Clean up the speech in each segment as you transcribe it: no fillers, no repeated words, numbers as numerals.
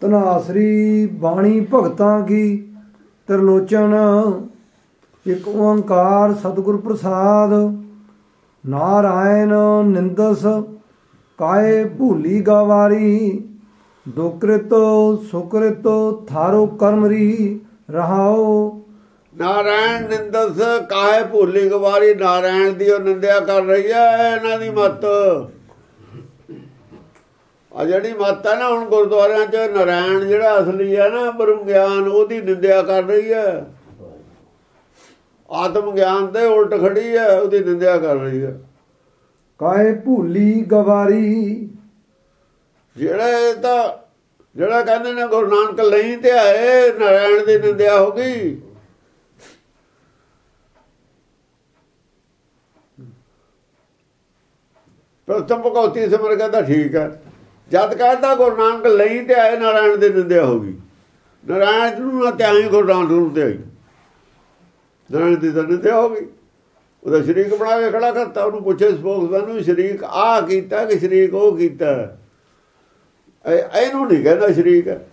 ਧਨਾਸਰੀ ਬਾਣੀ ਭਗਤਾਂ ਕੀ ਤ੍ਰਿਲੋਚਨ। ਇੱਕ ਓੰਕਾਰ ਸਤਿਗੁਰ ਪ੍ਰਸਾਦ। ਨਾਰਾਇਣ ਨਿੰਦਸ ਕਾਏ ਭੂਲੀ ਗਵਾਰੀ। ਦੁਕ੍ਰਿਤ ਸੁਕ੍ਰਿਤ ਥਾਰੋ ਕਰਮਰੀ ਰਹਾਓ। ਨਾਰਾਇਣ ਨਿੰਦਸ ਕਾਹੇ ਭੂਲੀ ਗਵਾਰੀ। ਨਾਰਾਇਣ ਦੀ ਉਹ ਨਿੰਦਿਆ ਕਰ ਰਹੀ ਹੈ ਇਹਨਾਂ ਦੀ ਮੱਤ। ਆ ਜਿਹੜੀ ਮੱਤ ਹੈ ਨਾ ਹੁਣ ਗੁਰਦੁਆਰਿਆਂ 'ਚ ਨਾਰਾਇਣ ਜਿਹੜਾ ਅਸਲੀ ਹੈ ਨਾ ਬ੍ਰਹਮ ਗਿਆਨ ਉਹਦੀ ਨਿੰਦਿਆ ਕਰ ਰਹੀ ਹੈ। ਆਤਮ ਗਿਆਨ ਦੇ ਉਲਟ ਖੜੀ ਹੈ ਉਹਦੀ ਨਿੰਦਿਆ ਕਰ ਰਹੀ ਹੈ। ਕਾਹੇ ਭੂਲੀ ਗਵਾਰੀ। ਜਿਹੜਾ ਕਹਿੰਦੇ ਨੇ ਗੁਰੂ ਨਾਨਕ ਲਈ ਤੇ ਆਏ ਨਾਰਾਇਣ ਦੀ ਨਿੰਦਿਆ ਹੋ ਗਈ। ਪ੍ਰਥਮ ਭਗਉਤੀ ਸਿਮਰ ਕਹਿੰਦਾ ਠੀਕ ਹੈ। ਜਦ ਕਹਿੰਦਾ ਗੁਰੂ ਨਾਨਕ ਲਈ ਤੇ ਆਏ ਨਾਰਾਇਣ ਦੀ ਨਿੰਦਿਆ ਹੋ ਗਈ। ਨਾਰਾਇਣ ਨੂੰ ਨਾ ਧਿਆਈ ਗੁਰੂ ਨਾਨਕ ਨੂੰ ਧਿਆਈ। ਨਾਰਾਇਣ ਦੀ ਤਾਂ ਨਿੰਦਿਆ ਹੋ ਗਈ। ਉਹਦਾ ਸ਼ਰੀਕ ਬਣਾ ਕੇ ਖੜਾ ਕਰਤਾ। ਉਹਨੂੰ ਪੁੱਛੇ ਸਪੋਕਸਮੈਨ ਨੂੰ ਸ਼ਰੀਕ ਆਹ ਕੀਤਾ ਕਿ ਸ਼ਰੀਕ ਉਹ ਕੀਤਾ। ਇਹਨੂੰ ਨਹੀਂ ਕਹਿੰਦਾ ਸ਼ਰੀਕ ਹੈ।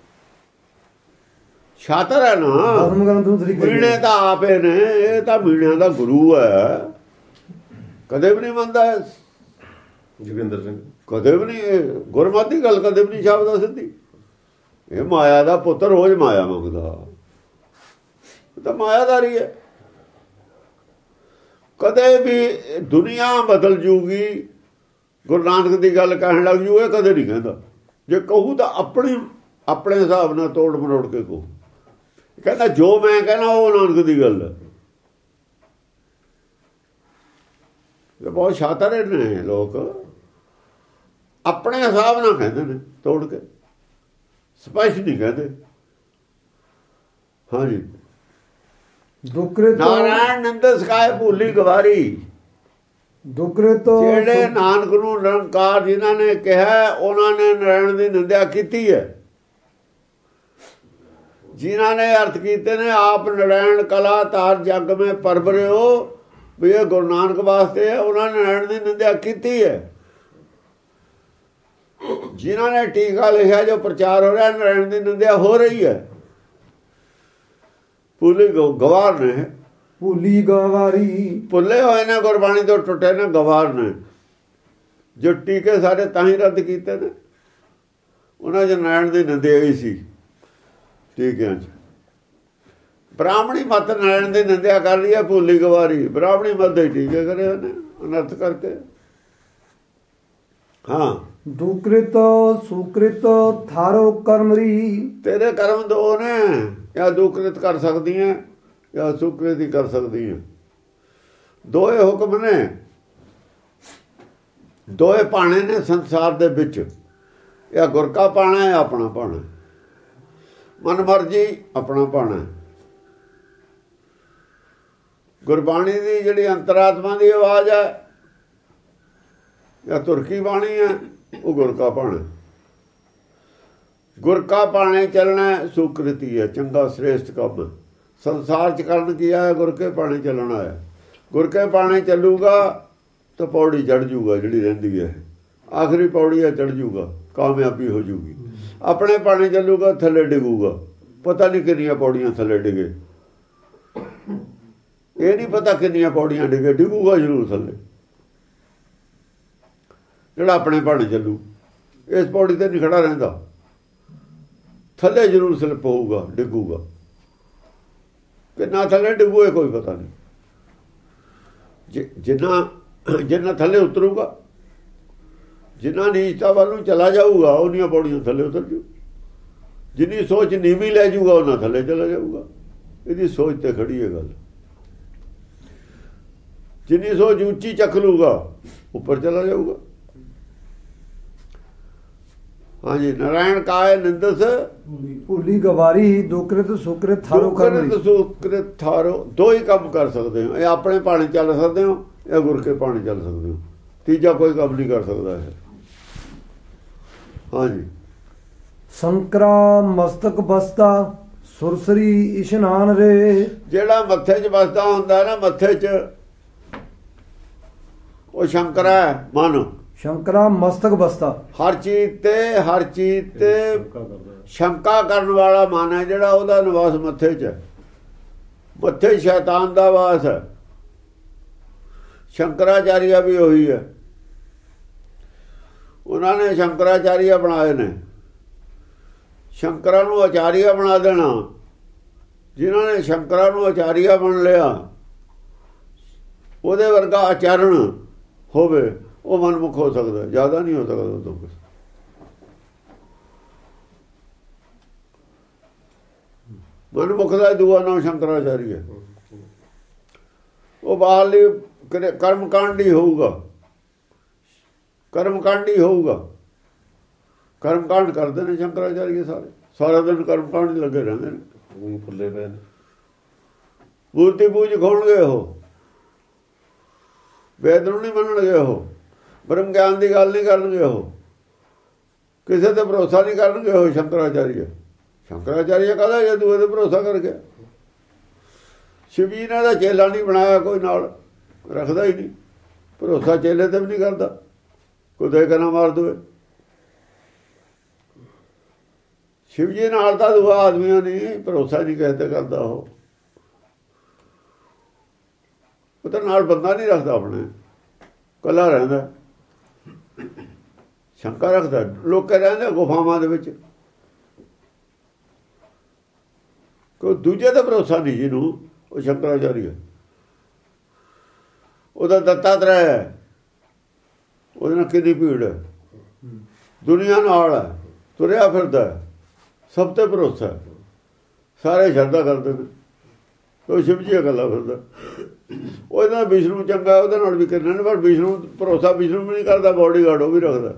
ਛਾਤਰ ਹੈ ਨਾ ਮੀਣੇ ਤਾਂ ਆਪੇ ਨੇ। ਇਹ ਤਾਂ ਮੀਣਿਆਂ ਦਾ ਗੁਰੂ ਹੈ। ਕਦੇ ਵੀ ਨਹੀਂ ਮੰਨਦਾ ਜੋਗਿੰਦਰ ਸਿੰਘ। ਕਦੇ ਵੀ ਨਹੀਂ ਗੁਰਮਤਿ ਦੀ ਗੱਲ ਕਦੇ ਵੀ ਨਹੀਂ ਛਾਪਦਾ ਸਿੱਧੀ। ਇਹ ਮਾਇਆ ਦਾ ਪੁੱਤਰ ਰੋਜ਼ ਮਾਇਆ ਮੰਗਦਾ। ਤਾਂ ਮਾਇਆਦਾਰੀ ਹੈ। ਕਦੇ ਵੀ ਦੁਨੀਆ ਬਦਲ ਜੂਗੀ ਗੁਰੂ ਨਾਨਕ ਦੀ ਗੱਲ ਕਹਿਣ ਲੱਗ ਜੂ। ਇਹ ਕਦੇ ਨਹੀਂ ਕਹਿੰਦਾ। ਜੇ ਕਹੂ ਤਾਂ ਆਪਣੇ ਹਿਸਾਬ ਨਾਲ ਤੋੜ ਮਰੋੜ ਕੇ ਕਹੂ। ਕਹਿੰਦਾ ਜੋ ਮੈਂ ਕਹਿਣਾ ਉਹ ਨਾਨਕ ਦੀ ਗੱਲ ਹੈ। ਬਹੁਤ ਸ਼ਾਤਰ ਨੇ ਲੋਕ। ਆਪਣੇ ਹਿਸਾਬ ਨਾਲ ਕਹਿੰਦੇ ਨੇ ਤੋੜ ਕੇ। ਸਪਸ਼ਟ ਨਹੀਂ ਕਹਿੰਦੇ। ਹਾਂਜੀ ਨਾਰਾਇਣ ਨਿੰਦਸ ਕਾਹੇ ਭੂਲੀ ਗਵਾਰੀ। ਜਿਹੜੇ ਨਾਨਕ ਨੂੰ ਨਿਰੰਕਾਰ ਜਿਨ੍ਹਾਂ ਨੇ ਕਿਹਾ ਉਹਨਾਂ ਨੇ ਨਾਰਾਇਣ ਦੀ ਨਿੰਦਿਆ ਕੀਤੀ ਹੈ। ਜਿਨ੍ਹਾਂ ਨੇ ਅਰਥ ਕੀਤੇ ਨੇ ਆਪ ਨਾਰਾਇਣ ਕਲਾ ਤਾਰ ਜੱਗ ਮੈਂ ਪਰਵਰਿਓ ਵੀ ਇਹ ਗੁਰੂ ਨਾਨਕ ਵਾਸਤੇ ਹੈ। ਉਹਨਾਂ ਨੇ ਨਾਰਾਇਣ ਦੀ ਨਿੰਦਿਆ ਕੀਤੀ ਹੈ। ਜਿਨ੍ਹਾਂ ਨੇ ਟੀਕਾ ਲਿਖਿਆ ਜੋ ਪ੍ਰਚਾਰ ਹੋ ਰਿਹਾ ਨਾਰਾਇਣ ਦੀ ਨਿੰਦਿਆ ਹੋ ਰਹੀ ਹੈ। ਭੁੱਲੀ ਗਵਾਰ ਨੇ। ਭੂਲੀ ਗਵਾਰੀ। ਭੁੱਲੇ ਹੋਏ ਨੇ ਗੁਰਬਾਣੀ ਤੋਂ ਟੁੱਟੇ ਨੇ ਗਵਾਰ ਨੇ। ਜੋ ਟੀਕੇ ਸਾਰੇ ਤਾਂ ਹੀ ਰੱਦ ਕੀਤੇ ਨੇ। ਉਹਨਾਂ 'ਚ ਨਾਰਾਇਣ ਦੀ ਨਿੰਦਿਆ ਹੀ ਸੀ ਟੀਕਿਆਂ 'ਚ। ਬ੍ਰਾਹਮਣੀ ਮੱਤ ਨਾਰਾਇਣ ਦੀ ਨਿੰਦਿਆ ਕਰ ਰਹੀ ਹੈ ਭੂਲੀ ਗਵਾਰੀ। ਬ੍ਰਾਹਮਣੀ ਮੱਤ ਦੇ ਟੀਕੇ ਕਰੇ ਉਹਨੇ ਅਨਰਥ ਕਰਕੇ। ਹਾਂ ਦੁਕ੍ਰਿਤ ਸੁਕ੍ਰਿਤ ਥਾਰੋ ਕਰਮਰੀ। ਤੇਰੇ ਕਰਮ ਦੋ ਨੇ। ਜਾਂ ਦੁਕ੍ਰਿਤ ਕਰ ਸਕਦੀ ਹੈ ਜਾਂ ਸੁਕ੍ਰਿਤ ਹੀ ਕਰ ਸਕਦੀ ਹੈ। ਦੋਏ ਹੁਕਮ ਨੇ। ਦੋਏ ਭਾਣੇ ਨੇ ਸੰਸਾਰ ਦੇ ਵਿੱਚ। ਜਾਂ ਗੁਰ ਕਾ ਭਾਣਾ ਹੈ ਆਪਣਾ ਭਾਣਾ। ਮਨ ਮਰਜੀ ਆਪਣਾ ਭਾਣਾ। ਗੁਰਬਾਣੀ ਦੀ ਜਿਹੜੀ ਅੰਤਰਾਤਮਾ ਦੀ ਆਵਾਜ਼ ਹੈ ਜਾਂ ਤੁਰਕੀ ਬਾਣੀ ਹੈ ਉਹ ਗੁਰ ਕਾ ਭਾਣਾ। ਗੁਰ ਕਾ ਭਾਣੇ ਚੱਲਣਾ ਸੁਕ੍ਰਿਤੀ ਹੈ। ਚੰਗਾ ਸ੍ਰੇਸ਼ਟ ਕੰਮ ਸੰਸਾਰ 'ਚ ਕਰਨ ਕੀ ਆਇਆ। ਗੁਰ ਕੇ ਭਾਣੇ ਚੱਲਣਾ ਹੈ। ਗੁਰ ਕੇ ਭਾਣੇ ਚੱਲੂਗਾ ਤਾਂ ਪੌੜੀ ਚੜ੍ਹ ਜੂਗਾ ਜਿਹੜੀ ਰਹਿੰਦੀ ਹੈ। ਆਖਰੀ ਪੌੜੀ ਹੈ ਚੜ੍ਹ ਜੂਗਾ ਕਾਮਯਾਬੀ ਹੋ ਜੂਗੀ। ਆਪਣੇ ਭਾਣੇ ਚੱਲੂਗਾ ਥੱਲੇ ਡਿੱਗੂਗਾ। ਪਤਾ ਨਹੀਂ ਕਿੰਨੀਆਂ ਪੌੜੀਆਂ ਥੱਲੇ ਡਿੱਗੇ। ਇਹ ਨਹੀਂ ਪਤਾ ਕਿੰਨੀਆਂ ਪੌੜੀਆਂ ਡਿੱਗੇ। ਡਿੱਗੂਗਾ ਜ਼ਰੂਰ ਥੱਲੇ। ਜਿਹੜਾ ਆਪਣੇ ਭਾਣੇ ਚੱਲੂ ਇਸ ਪੌੜੀ ਤੇ ਨਹੀਂ ਖੜਾ ਰਹਿੰਦਾ। ਥੱਲੇ ਜ਼ਰੂਰ ਸਲਿੱਪ ਹੋਊਗਾ ਡਿੱਗੂਗਾ। ਕਿੰਨਾ ਥੱਲੇ ਡਿੱਗੂ ਇਹ ਕੋਈ ਪਤਾ ਨਹੀਂ। ਜਿੰਨਾ ਥੱਲੇ ਉਤਰੂਗਾ ਜਿੰਨਾ ਨੀਚਤਾ ਵੱਲ ਨੂੰ ਚਲਾ ਜਾਊਗਾ ਉਹਨੀਆਂ ਪੌੜੀਆਂ ਥੱਲੇ ਉਤਰ ਜੂ। ਜਿੰਨੀ ਸੋਚ ਨੀਵੀਂ ਲੈ ਜਾਊਗਾ ਉਹਨਾਂ ਥੱਲੇ ਚਲਾ ਜਾਊਗਾ। ਇਹਦੀ ਸੋਚ ਤੇ ਖੜੀ ਹੈ ਗੱਲ। ਜਿੰਨੀ ਸੋਚ ਉੱਚੀ ਚੱਕ ਲੂਗਾ ਉੱਪਰ ਚਲਾ ਜਾਊਗਾ। ਹਾਂਜੀ ਨਾਰਾਇਣ ਕਾਹੇ ਨਿੰਦਸ ਭੂਲੀ ਗਵਾਰੀ। ਦੁਕ੍ਰਿਤ ਸੁਕ੍ਰਿਤ ਥਾਰੋ ਕਰਮਰੀ। ਸੁਕ੍ਰਿਤ ਥਾਰੋ ਦੋ ਹੀ ਕੰਮ ਕਰ ਸਕਦੇ ਹੋ। ਇਹ ਆਪਣੇ ਭਾਣੇ ਚੱਲ ਸਕਦੇ ਹੋ ਜਾਂ ਗੁਰ ਕੇ ਭਾਣੇ ਚੱਲ ਸਕਦੇ ਹੋ। ਤੀਜਾ ਕੋਈ ਕੰਮ ਨਹੀਂ ਕਰ ਸਕਦਾ ਹੈ। ਹਾਂਜੀ ਸੰਕਰਾ ਮਸਤਕ ਬਸਤਾ ਸੁਰਸਰੀ ਇਸ਼ਨਾਨ ਰੇ। ਜਿਹੜਾ ਮੱਥੇ 'ਚ ਬਸਦਾ ਹੁੰਦਾ ਨਾ ਮੱਥੇ 'ਚ ਉਹ ਸ਼ੰਕਰਾ ਮਨ। ਸ਼ੰਕਰਾ ਮਸਤਕ ਬਸਤਾ। ਹਰ ਚੀਜ਼ ਤੇ ਸ਼ੰਕਾ ਕਰਨ ਵਾਲਾ ਮਨ ਹੈ ਜਿਹੜਾ, ਉਹਦਾ ਨਿਵਾਸ ਮੱਥੇ 'ਚ ਹੈ। ਮੱਥੇ ਸ਼ੈਤਾਨ ਦਾ ਵਾਸ ਹੈ। ਸ਼ੰਕਰਾਚਾਰੀਆ ਵੀ ਉਹੀ ਹੈ। ਉਹਨਾਂ ਨੇ ਸ਼ੰਕਰਾਚਾਰੀਆ ਬਣਾਏ ਨੇ। ਸ਼ੰਕਰਾਂ ਨੂੰ ਆਚਾਰੀਆ ਬਣਾ ਦੇਣਾ। ਜਿਨ੍ਹਾਂ ਨੇ ਸ਼ੰਕਰਾਂ ਨੂੰ ਆਚਾਰੀਆ ਬਣ ਲਿਆ, ਉਹਦੇ ਵਰਗਾ ਆਚਰਣ ਹੋਵੇ, ਉਹ ਮਨਮੁਖ ਹੋ ਸਕਦਾ, ਜ਼ਿਆਦਾ ਨਹੀਂ ਹੋ ਸਕਦਾ ਉਹ ਤੋਂ ਕੁਛ। ਮਨਮੁਖ ਦਾ ਦੂਆ ਨਾਮ ਸ਼ੰਕਰਾਚਾਰੀਆ। ਉਹ ਬਾਹਰਲੀ ਕਰਮਕਾਂਡੀ ਹੋਊਗਾ, ਕਰਮਕਾਂਡੀ ਹੋਊਗਾ। ਕਰਮਕਾਂਡ ਕਰਦੇ ਨੇ ਸ਼ੰਕਰਾਚਾਰੀਆ ਸਾਰੇ, ਸਾਰਾ ਦਿਨ ਕਰਮਕਾਂਡ ਲੱਗੇ ਰਹਿੰਦੇ ਨੇ। ਫੁੱਲੇ ਪਏ ਨੇ, ਮੂਰਤੀ ਪੂਜ ਖਾਉਣਗੇ ਉਹ, ਵੇਦ ਨੂੰ ਨਹੀਂ ਮੰਨਣਗੇ ਉਹ, ਬ੍ਰਹਮ ਗਿਆਨ ਦੀ ਗੱਲ ਨਹੀਂ ਕਰਨਗੇ ਉਹ, ਕਿਸੇ ਤੇ ਭਰੋਸਾ ਨਹੀਂ ਕਰਨਗੇ ਉਹ। ਸ਼ੰਕਰਾਚਾਰੀਆ ਸ਼ੰਕਰਾਚਾਰੀਆ ਕਾਹਦਾ ਜੇ ਦੂਏ ਤੇ ਭਰੋਸਾ ਕਰ ਗਿਆ। ਸ਼ਿਵ ਜੀ ਨੇ ਦਾ ਚੇਲਾ ਨਹੀਂ ਬਣਾਇਆ, ਕੋਈ ਨਾਲ ਰੱਖਦਾ ਹੀ ਨਹੀਂ ਭਰੋਸਾ, ਚੇਲੇ ਤੇ ਵੀ ਨਹੀਂ ਕਰਦਾ, ਕੋਈ ਦੇ ਕੇ ਨਾ ਮਾਰ ਦੇਵੇ। ਸ਼ਿਵ ਜੀ ਨਾਲ ਤਾਂ ਦੂਆ ਆਦਮੀਆਂ ਨਹੀਂ ਭਰੋਸਾ ਨਹੀਂ ਕਿਸੇ ਤੇ ਕਰਦਾ। ਉਹ ਤਾਂ ਨਾਲ ਬੰਦਾ ਨਹੀਂ ਰੱਖਦਾ, ਆਪਣੇ ਇਕੱਲਾ ਰਹਿੰਦਾ, ਸ਼ੰਕਾ ਰੱਖਦਾ। ਲੋਕ ਰਹਿੰਦੇ ਗੁਫਾਵਾਂ ਦੇ ਵਿੱਚ, ਕੋਈ ਦੂਜੇ ਤੇ ਭਰੋਸਾ ਨਹੀਂ ਜਿਹਨੂੰ, ਉਹ ਸ਼ੰਕਰਾਚਾਰੀਆ। ਉਹਦਾ ਦੱਤਾਤਰੇय ਹੈ, ਉਹਦੇ ਨਾਲ ਕਿੰਨੀ ਭੀੜ ਹੈ, ਦੁਨੀਆ ਨਾਲ ਹੈ, ਤੁਰਿਆ ਫਿਰਦਾ, ਸਭ ਤੇ ਭਰੋਸਾ, ਸਾਰੇ ਸ਼ਰਧਾ ਕਰਦੇ ਨੇ। ਉਹ ਸ਼ਿਵ ਜੀ ਇਕੱਲਾ ਫਿਰਦਾ। ਉਹਦੇ ਨਾਲ ਵਿਸ਼ਨੂੰ ਚੰਗਾ, ਉਹਦੇ ਨਾਲ ਵੀ ਕਰਨੇ ਨੇ, ਪਰ ਵਿਸ਼ਨੂੰ ਭਰੋਸਾ ਵਿਸ਼ਨੂੰ ਵੀ ਨਹੀਂ ਕਰਦਾ, ਬਾਡੀਗਾਰਡ ਉਹ ਵੀ ਰੱਖਦਾ।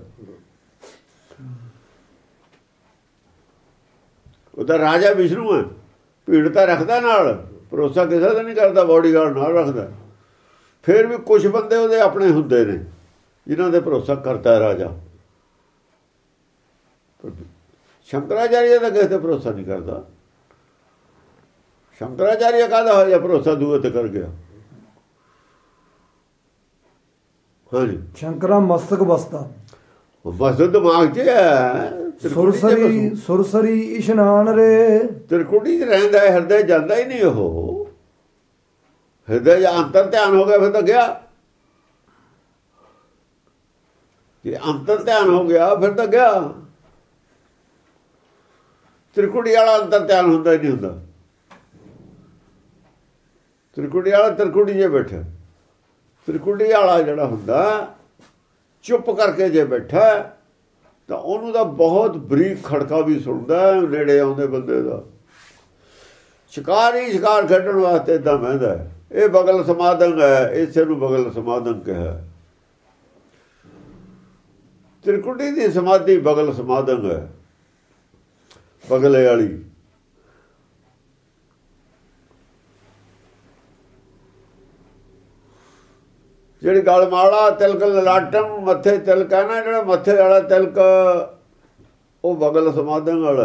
ਉਹ ਤਾਂ ਰਾਜਾ ਵਿਸ਼ਨੂੰ ਹੈ, ਭੀੜ ਤਾਂ ਰੱਖਦਾ ਨਾਲ, ਭਰੋਸਾ ਕਿਸੇ ਦਾ ਨਹੀਂ ਕਰਦਾ, ਬਾਡੀਗਾਰਡ ਨਾਲ ਰੱਖਦਾ। ਫਿਰ ਵੀ ਕੁਝ ਬੰਦੇ ਉਹਦੇ ਆਪਣੇ ਹੁੰਦੇ ਨੇ ਜਿਨ੍ਹਾਂ ਦੇ ਭਰੋਸਾ ਕਰਦਾ ਰਾਜਾ। ਸ਼ੰਕਰਾਚਾਰੀਆ ਦਾ ਕਿਸੇ ਤੇ ਭਰੋਸਾ ਨਹੀਂ ਕਰਦਾ। ਸ਼ੰਕਰਾਚਾਰੀਆ ਕਾਹਦਾ ਹੋਇਆ ਭਰੋਸਾ ਦੂਏ ਤੇ ਕਰ ਗਿਆ। ਹਾਂਜੀ, ਸ਼ੰਕਰਾ ਮਸਤਕ ਬਸਤਾ। ਬਸ ਦਿਮਾਗ 'ਚ ਹੈ। ਸੁਰਸਰੀ ਇਸ਼ਨਾਨ ਰੇ। ਤਿਰਕੁਟੀ 'ਚ ਰਹਿੰਦਾ ਹੈ, ਹਿਰਦੇ ਜਾਂਦਾ ਹੀ ਨਹੀਂ ਉਹ। ਹਿਰਦੇ 'ਚ ਅੰਤਰ ਧਿਆਨ ਹੋ ਗਿਆ ਫਿਰ ਤਾਂ ਗਿਆ। ਜੇ ਅੰਤਰ ਧਿਆਨ ਹੋ ਗਿਆ ਫਿਰ ਤਾਂ ਗਿਆ। ਤਿਰਕੁਟੀ ਵਾਲਾ ਅੰਤਰ ਧਿਆਨ ਹੁੰਦਾ ਹੀ ਨਹੀਂ ਹੁੰਦਾ। ਤਿਰਕੁਟੀ ਵਾਲਾ ਤਿਰਕੁਟੀ 'ਚ ਬੈਠਾ। ਤਿਰਕੁਟੀ ਵਾਲਾ ਜਿਹੜਾ ਹੁੰਦਾ ਚੁੱਪ ਕਰਕੇ ਜੇ ਬੈਠਾ ਤਾਂ ਉਹਨੂੰ ਤਾਂ ਬਹੁਤ ਬਰੀਕ ਖੜਕਾ ਵੀ ਸੁਣਦਾ ਨੇੜੇ ਆਉਂਦੇ ਬੰਦੇ ਦਾ। ਸ਼ਿਕਾਰ ਹੀ ਸ਼ਿਕਾਰ ਖੇਡਣ ਵਾਸਤੇ ਏਦਾਂ ਬਹਿੰਦਾ। ਇਹ ਬਗਲ ਸਮਾਧਨ ਹੈ, ਇਸੇ ਨੂੰ ਬਗਲ ਸਮਾਧਨ ਕਿਹਾ। ਤਿਰਕੁਟੀ ਦੀ ਸਮਾਧੀ ਬਗਲ ਸਮਾਧਨ ਹੈ, ਬਗਲੇ ਵਾਲੀ। ਜਿਹੜੀ ਗਲਮਾਲਾ ਤਿਲਕ ਲਲਾਟਮ ਮੱਥੇ ਤਿਲਕ ਹੈ ਨਾ, ਜਿਹੜਾ ਮੱਥੇ ਵਾਲਾ ਤਿਲਕ ਉਹ ਬਗਲ ਸਮਾਧਨ ਵਾਲਾ।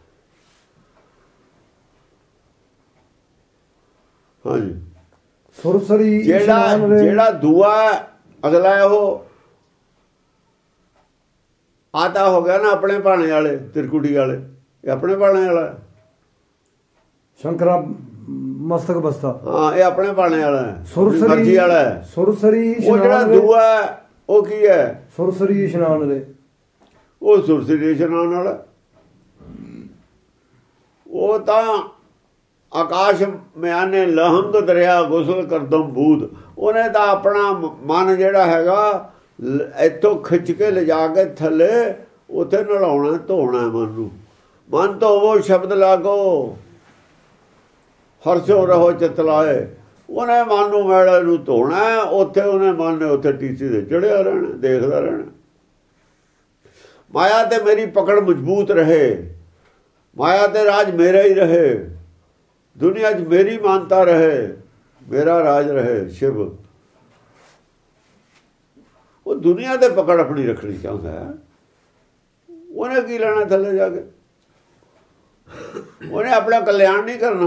ਹਾਂਜੀ, ਸੁਰਸਰੀ ਜਿਹੜਾ ਦੂਆ ਅਗਲਾ ਉਹ ਆਤਾ ਹੋ ਗਿਆ ਨਾ ਆਪਣੇ ਭਾਣੇ ਵਾਲੇ, ਤਿਰਕੁਟੀ ਵਾਲੇ, ਇਹ ਆਪਣੇ ਭਾਣੇ ਵਾਲਾ। ਸ਼ੰਕਰਾ ਮਸਤਕ ਬਸਤਾ, ਹਾਂ, ਇਹ ਆਪਣੇ ਭਾਣੇ ਵਾਲਾ ਹੈ, ਸੁਰਸਰੀ ਵਾਲਾ ਹੈ। ਸੁਰਸਰੀ ਉਹ ਜਿਹੜਾ ਦੂਆ ਉਹ ਕੀ ਹੈ? ਸੁਰਸਰੀ ਇਸ਼ਨਾਨ ਰੇ। ਉਹ ਸੁਰਸਰੀ ਇਸ਼ਨਾਨ ਵਾਲਾ। ਉਹ ਤਾਂ ਆਕਾਸ਼ ਮਿਆਨੇ ਲਹੰਗ ਦਰਿਆ ਗੁਸਲ ਕਰਦਮ ਬੂਦ। ਉਹਨੇ ਤਾਂ ਆਪਣਾ ਮਨ ਜਿਹੜਾ ਹੈਗਾ ਇੱਥੋਂ ਖਿੱਚ ਕੇ ਲਿਜਾ ਕੇ ਥੱਲੇ ਉੱਥੇ ਨਲਾਉਣਾ ਧੋਣਾ ਮਨ ਨੂੰ। ਮਨ ਧੋਵੋ ਸ਼ਬਦ ਲਾਗੋ ਹਰਸ਼ੋ ਰਹੋ ਚਿਤਲਾਏ। ਉਹਨੇ ਮਨ ਨੂੰ ਮੈਲੇ ਨੂੰ ਧੋਣਾ। ਉੱਥੇ ਉਹਨੇ ਮਨ ਨੇ ਉੱਥੇ ਟੀਸੀ ਦੇ ਚੜਿਆ ਰਹਿਣਾ, ਦੇਖਦਾ ਰਹਿਣਾ। ਮਾਇਆ ਤੇ ਮੇਰੀ ਪਕੜ ਮਜ਼ਬੂਤ ਰਹੇ, ਮਾਇਆ ਤੇ ਰਾਜ ਮੇਰਾ ਹੀ ਰਹੇ, ਦੁਨੀਆ 'ਚ ਮੇਰੀ ਮਾਨਤਾ ਰਹੇ, ਮੇਰਾ ਰਾਜ ਰਹੇ। ਸ਼ਿਵ ਉਹ ਦੁਨੀਆ ਤੇ ਪਕੜ ਆਪਣੀ ਰੱਖਣੀ ਚਾਹੁੰਦਾ ਹੈ। ਉਹਨੇ ਕੀ ਲੈਣਾ ਥੱਲੇ ਜਾ ਕੇ? ਉਹਨੇ ਆਪਣਾ ਕਲਿਆਣ ਨਹੀਂ ਕਰਨਾ।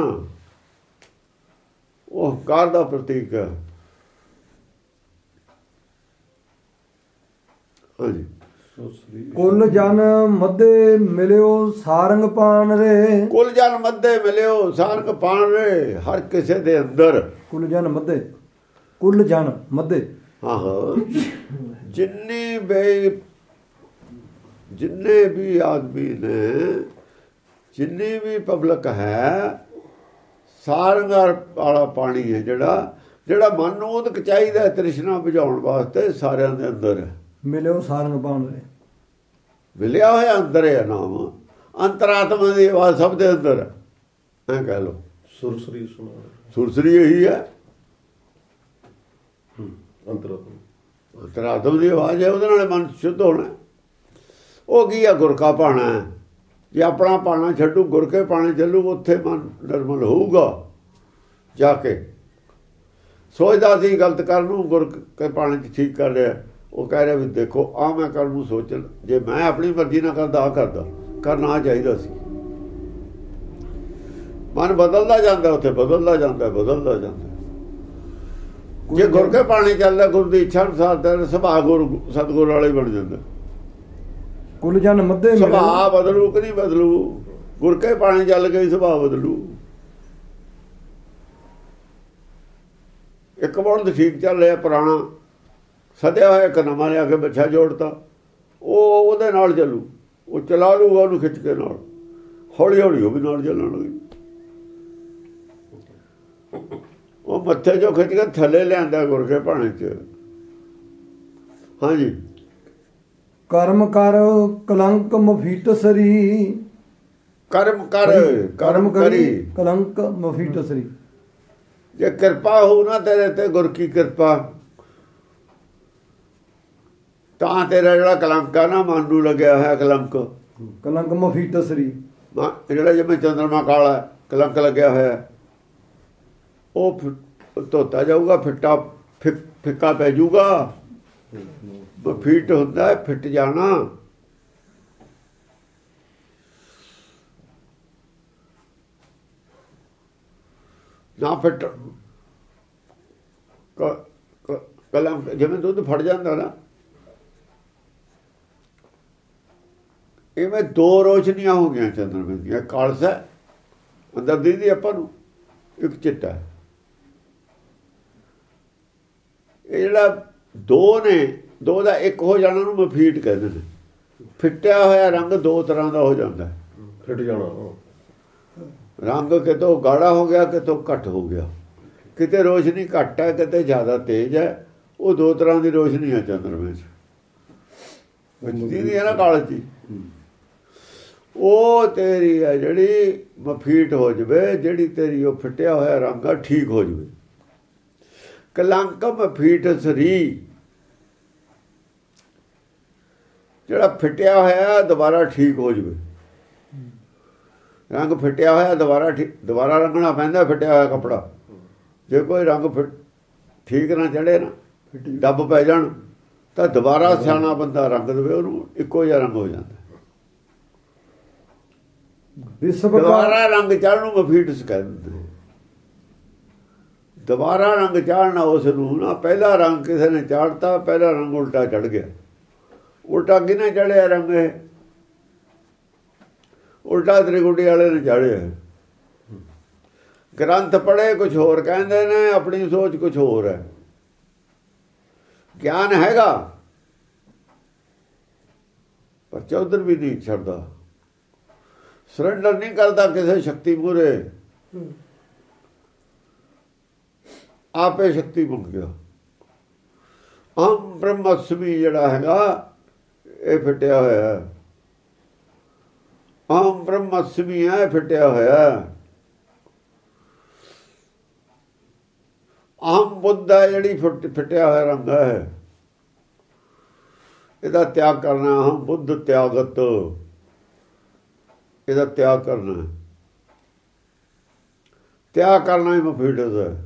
ਉਹ ਹੰਕਾਰ ਦਾ ਪ੍ਰਤੀਕ ਹੈ। ਹਾਂਜੀ। ਕੁਲ ਜਨ ਮੱਧੇ ਮਿਲਿਓ ਸਾਰੰਗ ਪਾਣ ਰੇ। ਕੁਲ ਜਨ ਮੱਧੇ ਮਿਲਿਓ ਸਾਰੰਗ ਪਾਣ ਰੇ। ਹਰ ਕਿਸੇ ਦੇ ਅੰਦਰ ਕੁਲ ਜਨ ਮੱਧੇ, ਕੁਲ ਜਨ ਮੱਧੇ, ਹਾਂ ਜਿੰਨੇ ਵੀ ਆਦਮੀ ਨੇ, ਜਿੰਨੀ ਵੀ ਪਬਲਿਕ ਹੈ, ਸਾਰੰਗ ਵਾਲਾ ਪਾਣੀ ਹੈ ਜਿਹੜਾ ਮਨ ਨੂੰ ਉਹਦਕ ਚਾਹੀਦਾ ਤ੍ਰਿਸ਼ਨਾ ਬੁਝਾਉਣ ਵਾਸਤੇ, ਸਾਰਿਆਂ ਦੇ ਅੰਦਰ ਹੈ। ਮਿਲਿਓ ਸਾਰੰਗ ਪਾਣ ਰੇ, ਮਿਲਿਆ ਹੋਇਆ ਅੰਦਰ ਹੈ ਨਾਮ। ਅੰਤਰਾਤਮਾ ਦੀ ਆਵਾਜ਼ ਸਭ ਦੇ ਅੰਦਰ ਹੈ, ਐਂ ਕਹਿ ਲਓ। ਸੁਰਸਰੀ ਸੁਣਾ, ਸੁਰਸਰੀ ਇਹੀ ਹੈ, ਅੰਤਰਾਤਮਾ ਦੀ ਆਵਾਜ਼ ਹੈ। ਉਹਦੇ ਨਾਲ ਮਨ ਸ਼ੁੱਧ ਹੋਣਾ। ਉਹ ਕੀ ਹੈ? ਗੁਰ ਕਾ ਪਾਣਾ। ਜੇ ਆਪਣਾ ਪਾਣਾ ਛੱਡੂ, ਗੁਰ ਕੇ ਪਾਣੇ ਚੱਲੂ, ਉੱਥੇ ਮਨ ਨਿਰਮਲ ਹੋਊਗਾ। ਜਾ ਕੇ ਸੋਚਦਾ ਸੀ ਗਲਤ ਕਰਨ ਨੂੰ, ਗੁਰ ਕੇ ਪਾਣੇ 'ਚ ਠੀਕ ਕਰ ਰਿਹਾ। ਉਹ ਕਹਿ ਰਿਹਾ ਵੀ ਦੇਖੋ ਆਹ ਮੈਂ ਕਰਨ ਨੂੰ ਸੋਚਣ, ਜੇ ਮੈਂ ਆਪਣੀ ਮਰਜ਼ੀ ਨਾਲ ਕਰਦਾ ਆ ਕਰਨਾ ਚਾਹੀਦਾ ਸੀ। ਮਨ ਬਦਲਦਾ ਜਾਂਦਾ, ਉੱਥੇ ਬਦਲਦਾ ਜਾਂਦਾ। ਜੇ ਗੁਰ ਕੇ ਪਾਣੀ ਚੱਲਦਾ, ਗੁਰ ਦੀ ਇੱਛਾ ਅਨੁਸਾਰ ਤਾਂ ਸੁਭਾਅ ਸਤਿਗੁਰ ਵਾਲੇ ਬਣ ਜਾਂਦਾ। ਕੁਲ ਜਨ ਮੱਧੇ ਸੁਭਾਅ ਬਦਲੂ ਕਿ ਨਹੀਂ ਬਦਲੂ? ਗੁਰ ਕੇ ਪਾਣੀ ਚੱਲ ਕੇ ਸੁਭਾਅ ਬਦਲੂ। ਇੱਕ ਬੋਲ ਠੀਕ ਚੱਲ ਰਿਹਾ ਪੁਰਾਣਾ, ਸਦਿਆ ਹੋਇਆ ਇੱਕ ਨਵਾਂ ਲਿਆ ਕੇ ਬੱਚਾ ਜੋੜਤਾ, ਉਹ ਉਹਦੇ ਨਾਲ ਚੱਲੂ। ਉਹ ਚਲਾ ਲੂਗਾ ਉਹਨੂੰ ਖਿੱਚ ਕੇ ਨਾਲ, ਹੌਲੀ ਹੌਲੀ ਉਹ ਵੀ ਨਾਲ ਚੱਲਣ ਲੱਗੀ। ਉਹ ਮੱਥੇ ਚੋਂ ਖਿੱਚ ਕੇ ਥੱਲੇ ਲਿਆਂਦਾ ਗੁਰ ਕੇ ਪਾਣੀ 'ਚ। ਹਾਂਜੀ। ਕਰਮ ਕਰ ਕਲੰਕ ਮਫੀਟਸਰੀ। ਕਰਮ ਕਰੀ ਕਲੰਕ ਮਫੀਟਸਰੀ। ਜੇ ਕਿਰਪਾ ਹੋ ਨਾ ਤੇਰੇ ਤੇ, ਗੁਰ ਕੀ ਕਿਰਪਾ, ਤਾਂ ਤੇਰਾ ਜਿਹੜਾ ਕਲੰਕ ਆ ਨਾ, ਮਨ ਨੂੰ ਲੱਗਿਆ ਹੋਇਆ ਕਲੰਕ ਮਫੀਟਸਰੀ, ਜਿਹੜਾ ਜਿਵੇਂ ਚੰਦਰਮਾ ਕਾਲਾ ਕਲੰਕ ਲੱਗਿਆ ਹੋਇਆ, ਉਹ ਧੋਤਾ ਜਾਊਗਾ, ਫਿੱਕਾ ਪੈ ਜਾਊਗਾ। ਮਫੀਟ ਹੁੰਦਾ ਹੈ ਫਿੱਟ ਜਾਣਾ। ਨਾ ਫਿੱਟ ਕਲੰਕ ਜਿਵੇਂ ਦੁੱਧ ਫੜ ਜਾਂਦਾ ਨਾ, ਇਵੇਂ ਦੋ ਰੋਸ਼ਨੀਆਂ ਹੋ ਗਈਆਂ ਚੰਦਰਮੇ ਦੀਆਂ। ਕਾਲਸਾ ਅੰਦਰ ਦੀ ਆਪਾਂ ਨੂੰ, ਇੱਕ ਚਿੱਟਾ। ਇਹ ਜਿਹੜਾ ਦੋ ਨੇ, ਦੋ ਦਾ ਇੱਕ ਹੋ ਜਾਣਾ ਨੂੰ ਮਫੀਟ ਕਹਿੰਦੇ ਨੇ। ਫਿੱਟਿਆ ਹੋਇਆ ਰੰਗ ਦੋ ਤਰ੍ਹਾਂ ਦਾ ਹੋ ਜਾਂਦਾ। ਫਿੱਟ ਜਾਣਾ ਰੰਗ ਕਿਤੋਂ ਗਾੜਾ ਹੋ ਗਿਆ, ਕਿਤੋਂ ਘੱਟ ਹੋ ਗਿਆ। ਕਿਤੇ ਰੋਸ਼ਨੀ ਘੱਟ ਹੈ, ਕਿਤੇ ਜ਼ਿਆਦਾ ਤੇਜ਼ ਹੈ। ਉਹ ਦੋ ਤਰ੍ਹਾਂ ਦੀ ਰੋਸ਼ਨੀ ਹੈ ਚੰਦਰਮੇ 'ਚ। ਜਿਹਦੀ ਹੈ ਨਾ ਕਾਲਜ ਦੀ, ਉਹ ਤੇਰੀ ਹੈ ਜਿਹੜੀ ਮਫੀਟ ਹੋ ਜਾਵੇ, ਜਿਹੜੀ ਤੇਰੀ ਉਹ ਫਿੱਟਿਆ ਹੋਇਆ ਰੰਗ ਆ ਠੀਕ ਹੋ ਜਾਵੇ। ਕਲੰਕ ਮਫੀਟ ਸਰੀ, ਜਿਹੜਾ ਫਿੱਟਿਆ ਹੋਇਆ ਦੁਬਾਰਾ ਠੀਕ ਹੋ ਜਾਵੇ। ਰੰਗ ਫਿੱਟਿਆ ਹੋਇਆ ਦੁਬਾਰਾ ਰੰਗਣਾ ਪੈਂਦਾ। ਫਿੱਟਿਆ ਹੋਇਆ ਕੱਪੜਾ, ਜੇ ਕੋਈ ਰੰਗ ਠੀਕ ਨਾ ਚੜੇ ਨਾ, ਡੱਬ ਪੈ ਜਾਣ, ਤਾਂ ਦੁਬਾਰਾ ਸਿਆਣਾ ਬੰਦਾ ਰੰਗ ਦੇਵੇ ਉਹਨੂੰ, ਇੱਕੋ ਜਿਹਾ ਰੰਗ ਹੋ ਜਾਂਦਾ। ਦੁਬਾਰਾ ਰੰਗ ਚੜ੍ਹਨ ਨੂੰ ਮਫੀਟਸ ਕਹਿੰਦੇ। ਦੁਬਾਰਾ ਰੰਗ ਚਾੜਨਾ ਉਸ ਨੂੰ ਨਾ, ਪਹਿਲਾ ਰੰਗ ਕਿਸੇ ਨੇ ਚਾੜਤਾ, ਪਹਿਲਾ ਰੰਗ ਉਲਟਾ ਚੜ ਗਿਆ। ਉਲਟਾ ਕਿਹਨੇ ਚੜਿਆ ਰੰਗ? ਇਹ ਉਲਟਾ ਤ੍ਰਿਕੁਟੀ ਵਾਲੇ ਨੇ ਚਾੜਿਆ। ਗ੍ਰੰਥ ਪੜ੍ਹੇ ਕੁਝ ਹੋਰ ਕਹਿੰਦੇ ਨੇ, ਆਪਣੀ ਸੋਚ ਕੁਝ ਹੋਰ ਹੈ। ਗਿਆਨ ਹੈਗਾ ਪਰ ਚੌਧਰ ਵੀ ਨਹੀਂ ਛੱਡਦਾ, ਸਰੈਂਡਰ ਨਹੀਂ ਕਰਦਾ ਕਿਸੇ ਸ਼ਕਤੀ ਮੂਹਰੇ। ਆਪੇ ਸ਼ਕਤੀ ਮੁੱਕ ਗਿਆ। ਅਹੰ ਬ੍ਰਹਮਸਮੀ ਜਿਹੜਾ ਹੈਗਾ, ਇਹ ਫਿੱਟਿਆ ਹੋਇਆ। ਅਹੰ ਬ੍ਰਹਮਸਮੀ ਹੈ, ਫਿੱਟਿਆ ਹੋਇਆ। ਅਹੰ ਬੁੱਧ ਹੈ, ਜਿਹੜੀ ਫਿੱਟਿਆ ਹੋਇਆ ਰੰਗ ਹੈ। ਇਹਦਾ ਤਿਆਗ ਕਰਨਾ। ਅਹੰ ਬੁੱਧ ਤਿਆਗਤ, ਇਹਦਾ ਤਿਆਗ ਕਰਨਾ। ਤਿਆਗ ਕਰਨਾ ਹੀ ਮਫੀਟਸ ਹੈ।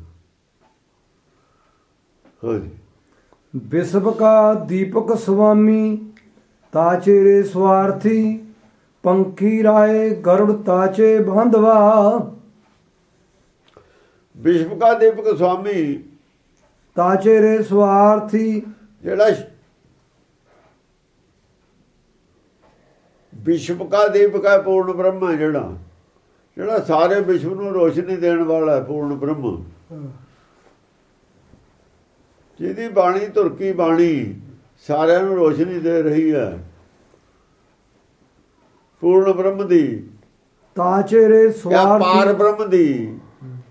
ਹਾਂਜੀ। ਵਿਸ਼ਵ ਕਾ ਦੀਪਕ ਸੁਆਮੀ, ਤਾਚੇ ਸਵਾਰਥੀ, ਪੰਖੀ ਰਾਏ ਗਰੁੜ ਤਾਚੇ ਬਾਂਧਵਾ। ਵਿਸ਼ਵ ਕਾ ਦੀਪਕ ਸੁਆਮੀ, ਤਾਚੇ ਰੇ ਸਵਾਰਥੀ, ਜਿਹੜਾ ਵਿਸ਼ਵ ਕਾ ਦੀਪਕ ਹੈ ਪੂਰਨ ਬ੍ਰਹਮ ਹੈ, ਜਿਹੜਾ ਸਾਰੇ ਵਿਸ਼ਵ ਨੂੰ ਰੋਸ਼ਨੀ ਦੇਣ ਵਾਲਾ ਹੈ, ਪੂਰਨ ਬ੍ਰਹਮ, ਜਿਹਦੀ ਬਾਣੀ ਧੁਰਕੀ ਬਾਣੀ ਸਾਰਿਆਂ ਨੂੰ ਰੋਸ਼ਨੀ ਦੇ ਰਹੀ ਹੈ, ਪੂਰਨ ਬ੍ਰਹਮ ਦੀ, ਤਾਚੇਰੇ ਸਵਾਰਥੀ, ਪਾਰ ਬ੍ਰਹਮ ਦੀ,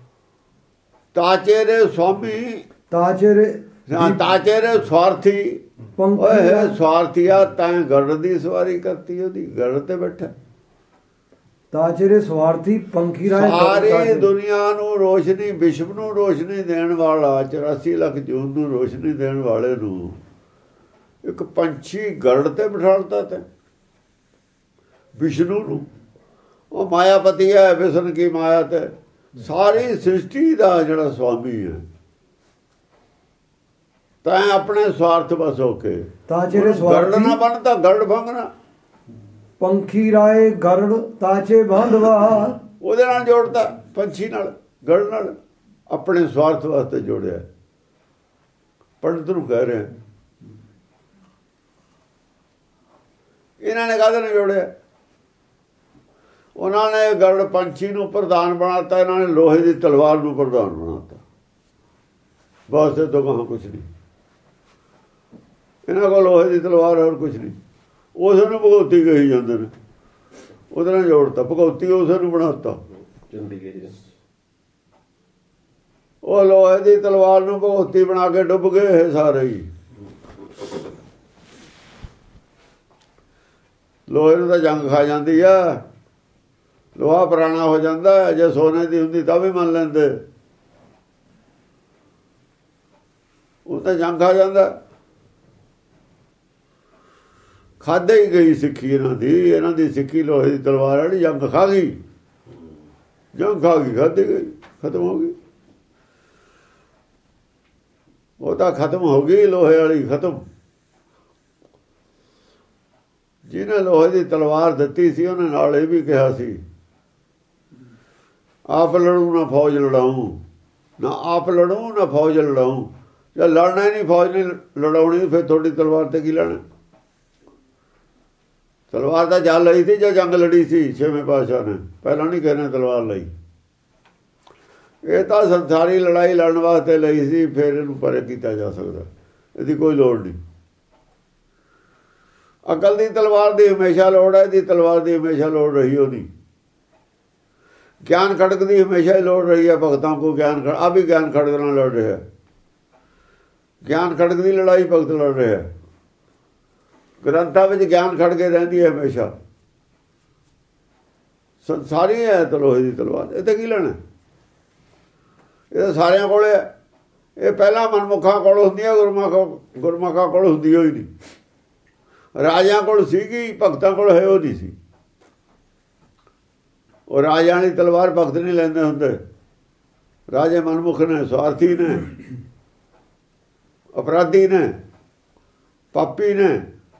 ਤਾਚੇਰੇ ਸਵਾਮੀ, ਤਾਚੇਰੇ ਸਵਾਰਥੀ, ਓਏ ਸਵਾਰਥੀਆ ਤੈਂ ਗੜ ਦੀ ਸਵਾਰੀ ਕਰਤੀ, ਉਹਦੀ ਗੜ ਤੇ ਬੈਠਾ, ਤਾਚੇਰੇ ਸਵਾਰਥੀ ਪੰਖੀ ਰਾਏ, ਸਾਰੀ ਦੁਨੀਆ ਨੂੰ ਰੋਸ਼ਨੀ, ਵਿਸ਼ਵ ਨੂੰ ਰੋਸ਼ਨੀ ਦੇਣ ਵਾਲਾ, 84 ਲੱਖ ਜੂਨ ਨੂੰ ਰੋਸ਼ਨੀ ਦੇਣ ਵਾਲੇ ਨੂੰ ਇੱਕ ਪੰਛੀ ਗੜ ਤੇ ਬਿਠਾਲਤਾ ਤੇ ਵਿਸ਼ਨੂੰ ਨੂੰ। ਉਹ ਮਾਇਆਪਤੀ ਹੈ, ਵਿਸ਼ਨ ਕੀ ਮਾਇਆ ਤੇ ਸਾਰੀ ਸ੍ਰਿਸ਼ਟੀ ਦਾ ਜਿਹੜਾ ਸਵਾਮੀ ਹੈ, ਤਾਂ ਆਪਣੇ ਸਵਾਰਥ ਬਸ ਹੋ ਕੇ ਤਾਚੇਰੇ ਗੜ ਨਾ ਬਣ ਤਾਂ ਗੜ ਭੰਗਣਾ, ਪੰਖੀ ਰਾਏ ਗਰੜ ਤਾਚੇ ਬਾਂਧਵਾ, ਉਹਦੇ ਨਾਲ ਜੋੜਤਾ, ਪੰਛੀ ਨਾਲ, ਗੜ ਨਾਲ, ਆਪਣੇ ਸਵਾਰਥ ਵਾਸਤੇ ਜੋੜਿਆ। ਪੰਡਤ ਨੂੰ ਕਹਿ ਰਿਹਾ ਇਹਨਾਂ ਨੇ ਕਾਹਦੇ ਨਾਲ ਜੋੜਿਆ? ਉਹਨਾਂ ਨੇ ਗਰੜ ਪੰਛੀ ਨੂੰ ਪ੍ਰਧਾਨ ਬਣਾਤਾ, ਇਹਨਾਂ ਨੇ ਲੋਹੇ ਦੀ ਤਲਵਾਰ ਨੂੰ ਪ੍ਰਧਾਨ ਬਣਾਤਾ, ਬਸ ਇਹ ਤੋਂ ਕਹਾਂ ਕੁਛ ਨਹੀਂ। ਇਹਨਾਂ ਕੋਲ ਲੋਹੇ ਦੀ ਤਲਵਾਰ ਹੋਰ ਕੁਛ ਨਹੀਂ। ਉਸ ਨੂੰ ਭਗਉਤੀ ਕਹੀ ਜਾਂਦੇ ਨੇ, ਉਹਦੇ ਨਾਲ ਜੋੜਤਾ, ਭਗਉਤੀ ਉਸ ਨੂੰ ਬਣਾਤਾ। ਉਹ ਲੋਹੇ ਦੀ ਤਲਵਾਰ ਨੂੰ ਭਗਉਤੀ ਬਣਾ ਕੇ ਡੁੱਬ ਗਏ ਇਹ ਸਾਰੇ ਹੀ। ਲੋਹੇ ਨੂੰ ਤਾਂ ਜੰਗ ਖਾ ਜਾਂਦੀ ਆ, ਲੋਹਾ ਪੁਰਾਣਾ ਹੋ ਜਾਂਦਾ, ਜੇ ਸੋਨੇ ਦੀ ਹੁੰਦੀ ਤਾਂ ਵੀ ਮੰਨ ਲੈਂਦੇ, ਉਹ ਤਾਂ ਜੰਗ ਖਾ ਜਾਂਦਾ। ਖਾਦੇ ਹੀ ਗਈ ਸਿੱਖੀ ਇਹਨਾਂ ਦੀ ਸਿੱਖੀ ਲੋਹੇ ਦੀ ਤਲਵਾਰ ਵਾਲੀ ਜੰਗ ਖਾ ਗਈ, ਖਾਦੀ ਗਈ, ਖਤਮ ਹੋ ਗਈ, ਉਹ ਤਾਂ ਖਤਮ ਹੋ ਗਈ, ਲੋਹੇ ਵਾਲੀ ਖਤਮ। ਜਿਹਨੇ ਲੋਹੇ ਦੀ ਤਲਵਾਰ ਦਿੱਤੀ ਸੀ ਉਹਨੇ ਨਾਲ ਇਹ ਵੀ ਕਿਹਾ ਸੀ, ਆਪ ਲੜੂ ਨਾ ਫੌਜ ਲੜਾਊ, ਨਾ ਆਪ ਲੜੂ ਨਾ ਫੌਜ ਲੜਾਊ। ਜੇ ਲੜਨਾ ਹੀ ਨਹੀਂ, ਫੌਜ ਨਹੀਂ ਲੜਾਉਣੀ, ਫਿਰ ਤੁਹਾਡੀ ਤਲਵਾਰ ਤੇ ਕੀ ਲੈਣਾ? ਤਲਵਾਰ ਤਾਂ ਜਲ ਲਈ ਸੀ ਜਾਂ ਜੰਗ ਲੜੀ ਸੀ ਛੇਵੇਂ ਪਾਤਸ਼ਾਹ ਨੇ, ਪਹਿਲਾਂ ਨਹੀਂ ਕਹਿੰਦੇ ਤਲਵਾਰ ਲਈ। ਇਹ ਤਾਂ ਸੰਸਾਰੀ ਲੜਾਈ ਲੜਨ ਵਾਸਤੇ ਲਈ ਸੀ, ਫਿਰ ਇਹਨੂੰ ਪਰੇ ਕੀਤਾ ਜਾ ਸਕਦਾ, ਇਹਦੀ ਕੋਈ ਲੋੜ ਨਹੀਂ। ਅਕਲ ਦੀ ਤਲਵਾਰ ਦੀ ਹਮੇਸ਼ਾ ਲੋੜ ਹੈ, ਇਹਦੀ ਤਲਵਾਰ ਦੀ ਹਮੇਸ਼ਾ ਲੋੜ ਰਹੀ ਉਹਦੀ। ਗਿਆਨ ਖੜਕ ਦੀ ਹਮੇਸ਼ਾ ਹੀ ਲੋੜ ਰਹੀ ਹੈ ਭਗਤਾਂ ਕੋ, ਗਿਆਨ ਆ ਵੀ ਗਿਆਨ ਖੜਕ ਨਾਲ ਲੜ ਰਿਹਾ, ਗਿਆਨ ਖੜਕ ਦੀ ਲੜਾਈ ਭਗਤ ਲੜ ਰਿਹਾ। ਗ੍ਰੰਥਾਂ ਵਿੱਚ ਗਿਆਨ ਖੜ ਕੇ ਰਹਿੰਦੀ ਹੈ ਹਮੇਸ਼ਾ, ਸੰਸਾਰੀ ਹੈ ਤਾਂ ਲੋਹੇ ਦੀ ਤਲਵਾਰ, ਇਹ ਤਾਂ ਕੀ ਲੈਣਾ? ਇਹ ਤਾਂ ਸਾਰਿਆਂ ਕੋਲ ਹੈ। ਇਹ ਪਹਿਲਾਂ ਮਨਮੁਖਾਂ ਕੋਲ ਹੁੰਦੀ ਹੈ, ਗੁਰਮੁਖਾਂ ਕੋਲ ਹੁੰਦੀ ਹੋਈ ਨਹੀਂ। ਰਾਜਿਆਂ ਕੋਲ ਸੀਗੀ, ਭਗਤਾਂ ਕੋਲ ਹੈ ਉਹ ਨਹੀਂ ਸੀ। ਉਹ ਰਾਜਿਆਂ ਵਾਲੀ ਤਲਵਾਰ ਭਗਤ ਨਹੀਂ ਲੈਂਦੇ ਹੁੰਦੇ, ਰਾਜੇ ਮਨਮੁਖ ਨੇ, ਸਵਾਰਥੀ ਨੇ, ਅਪਰਾਧੀ ਨੇ, ਪਾਪੀ ਨੇ।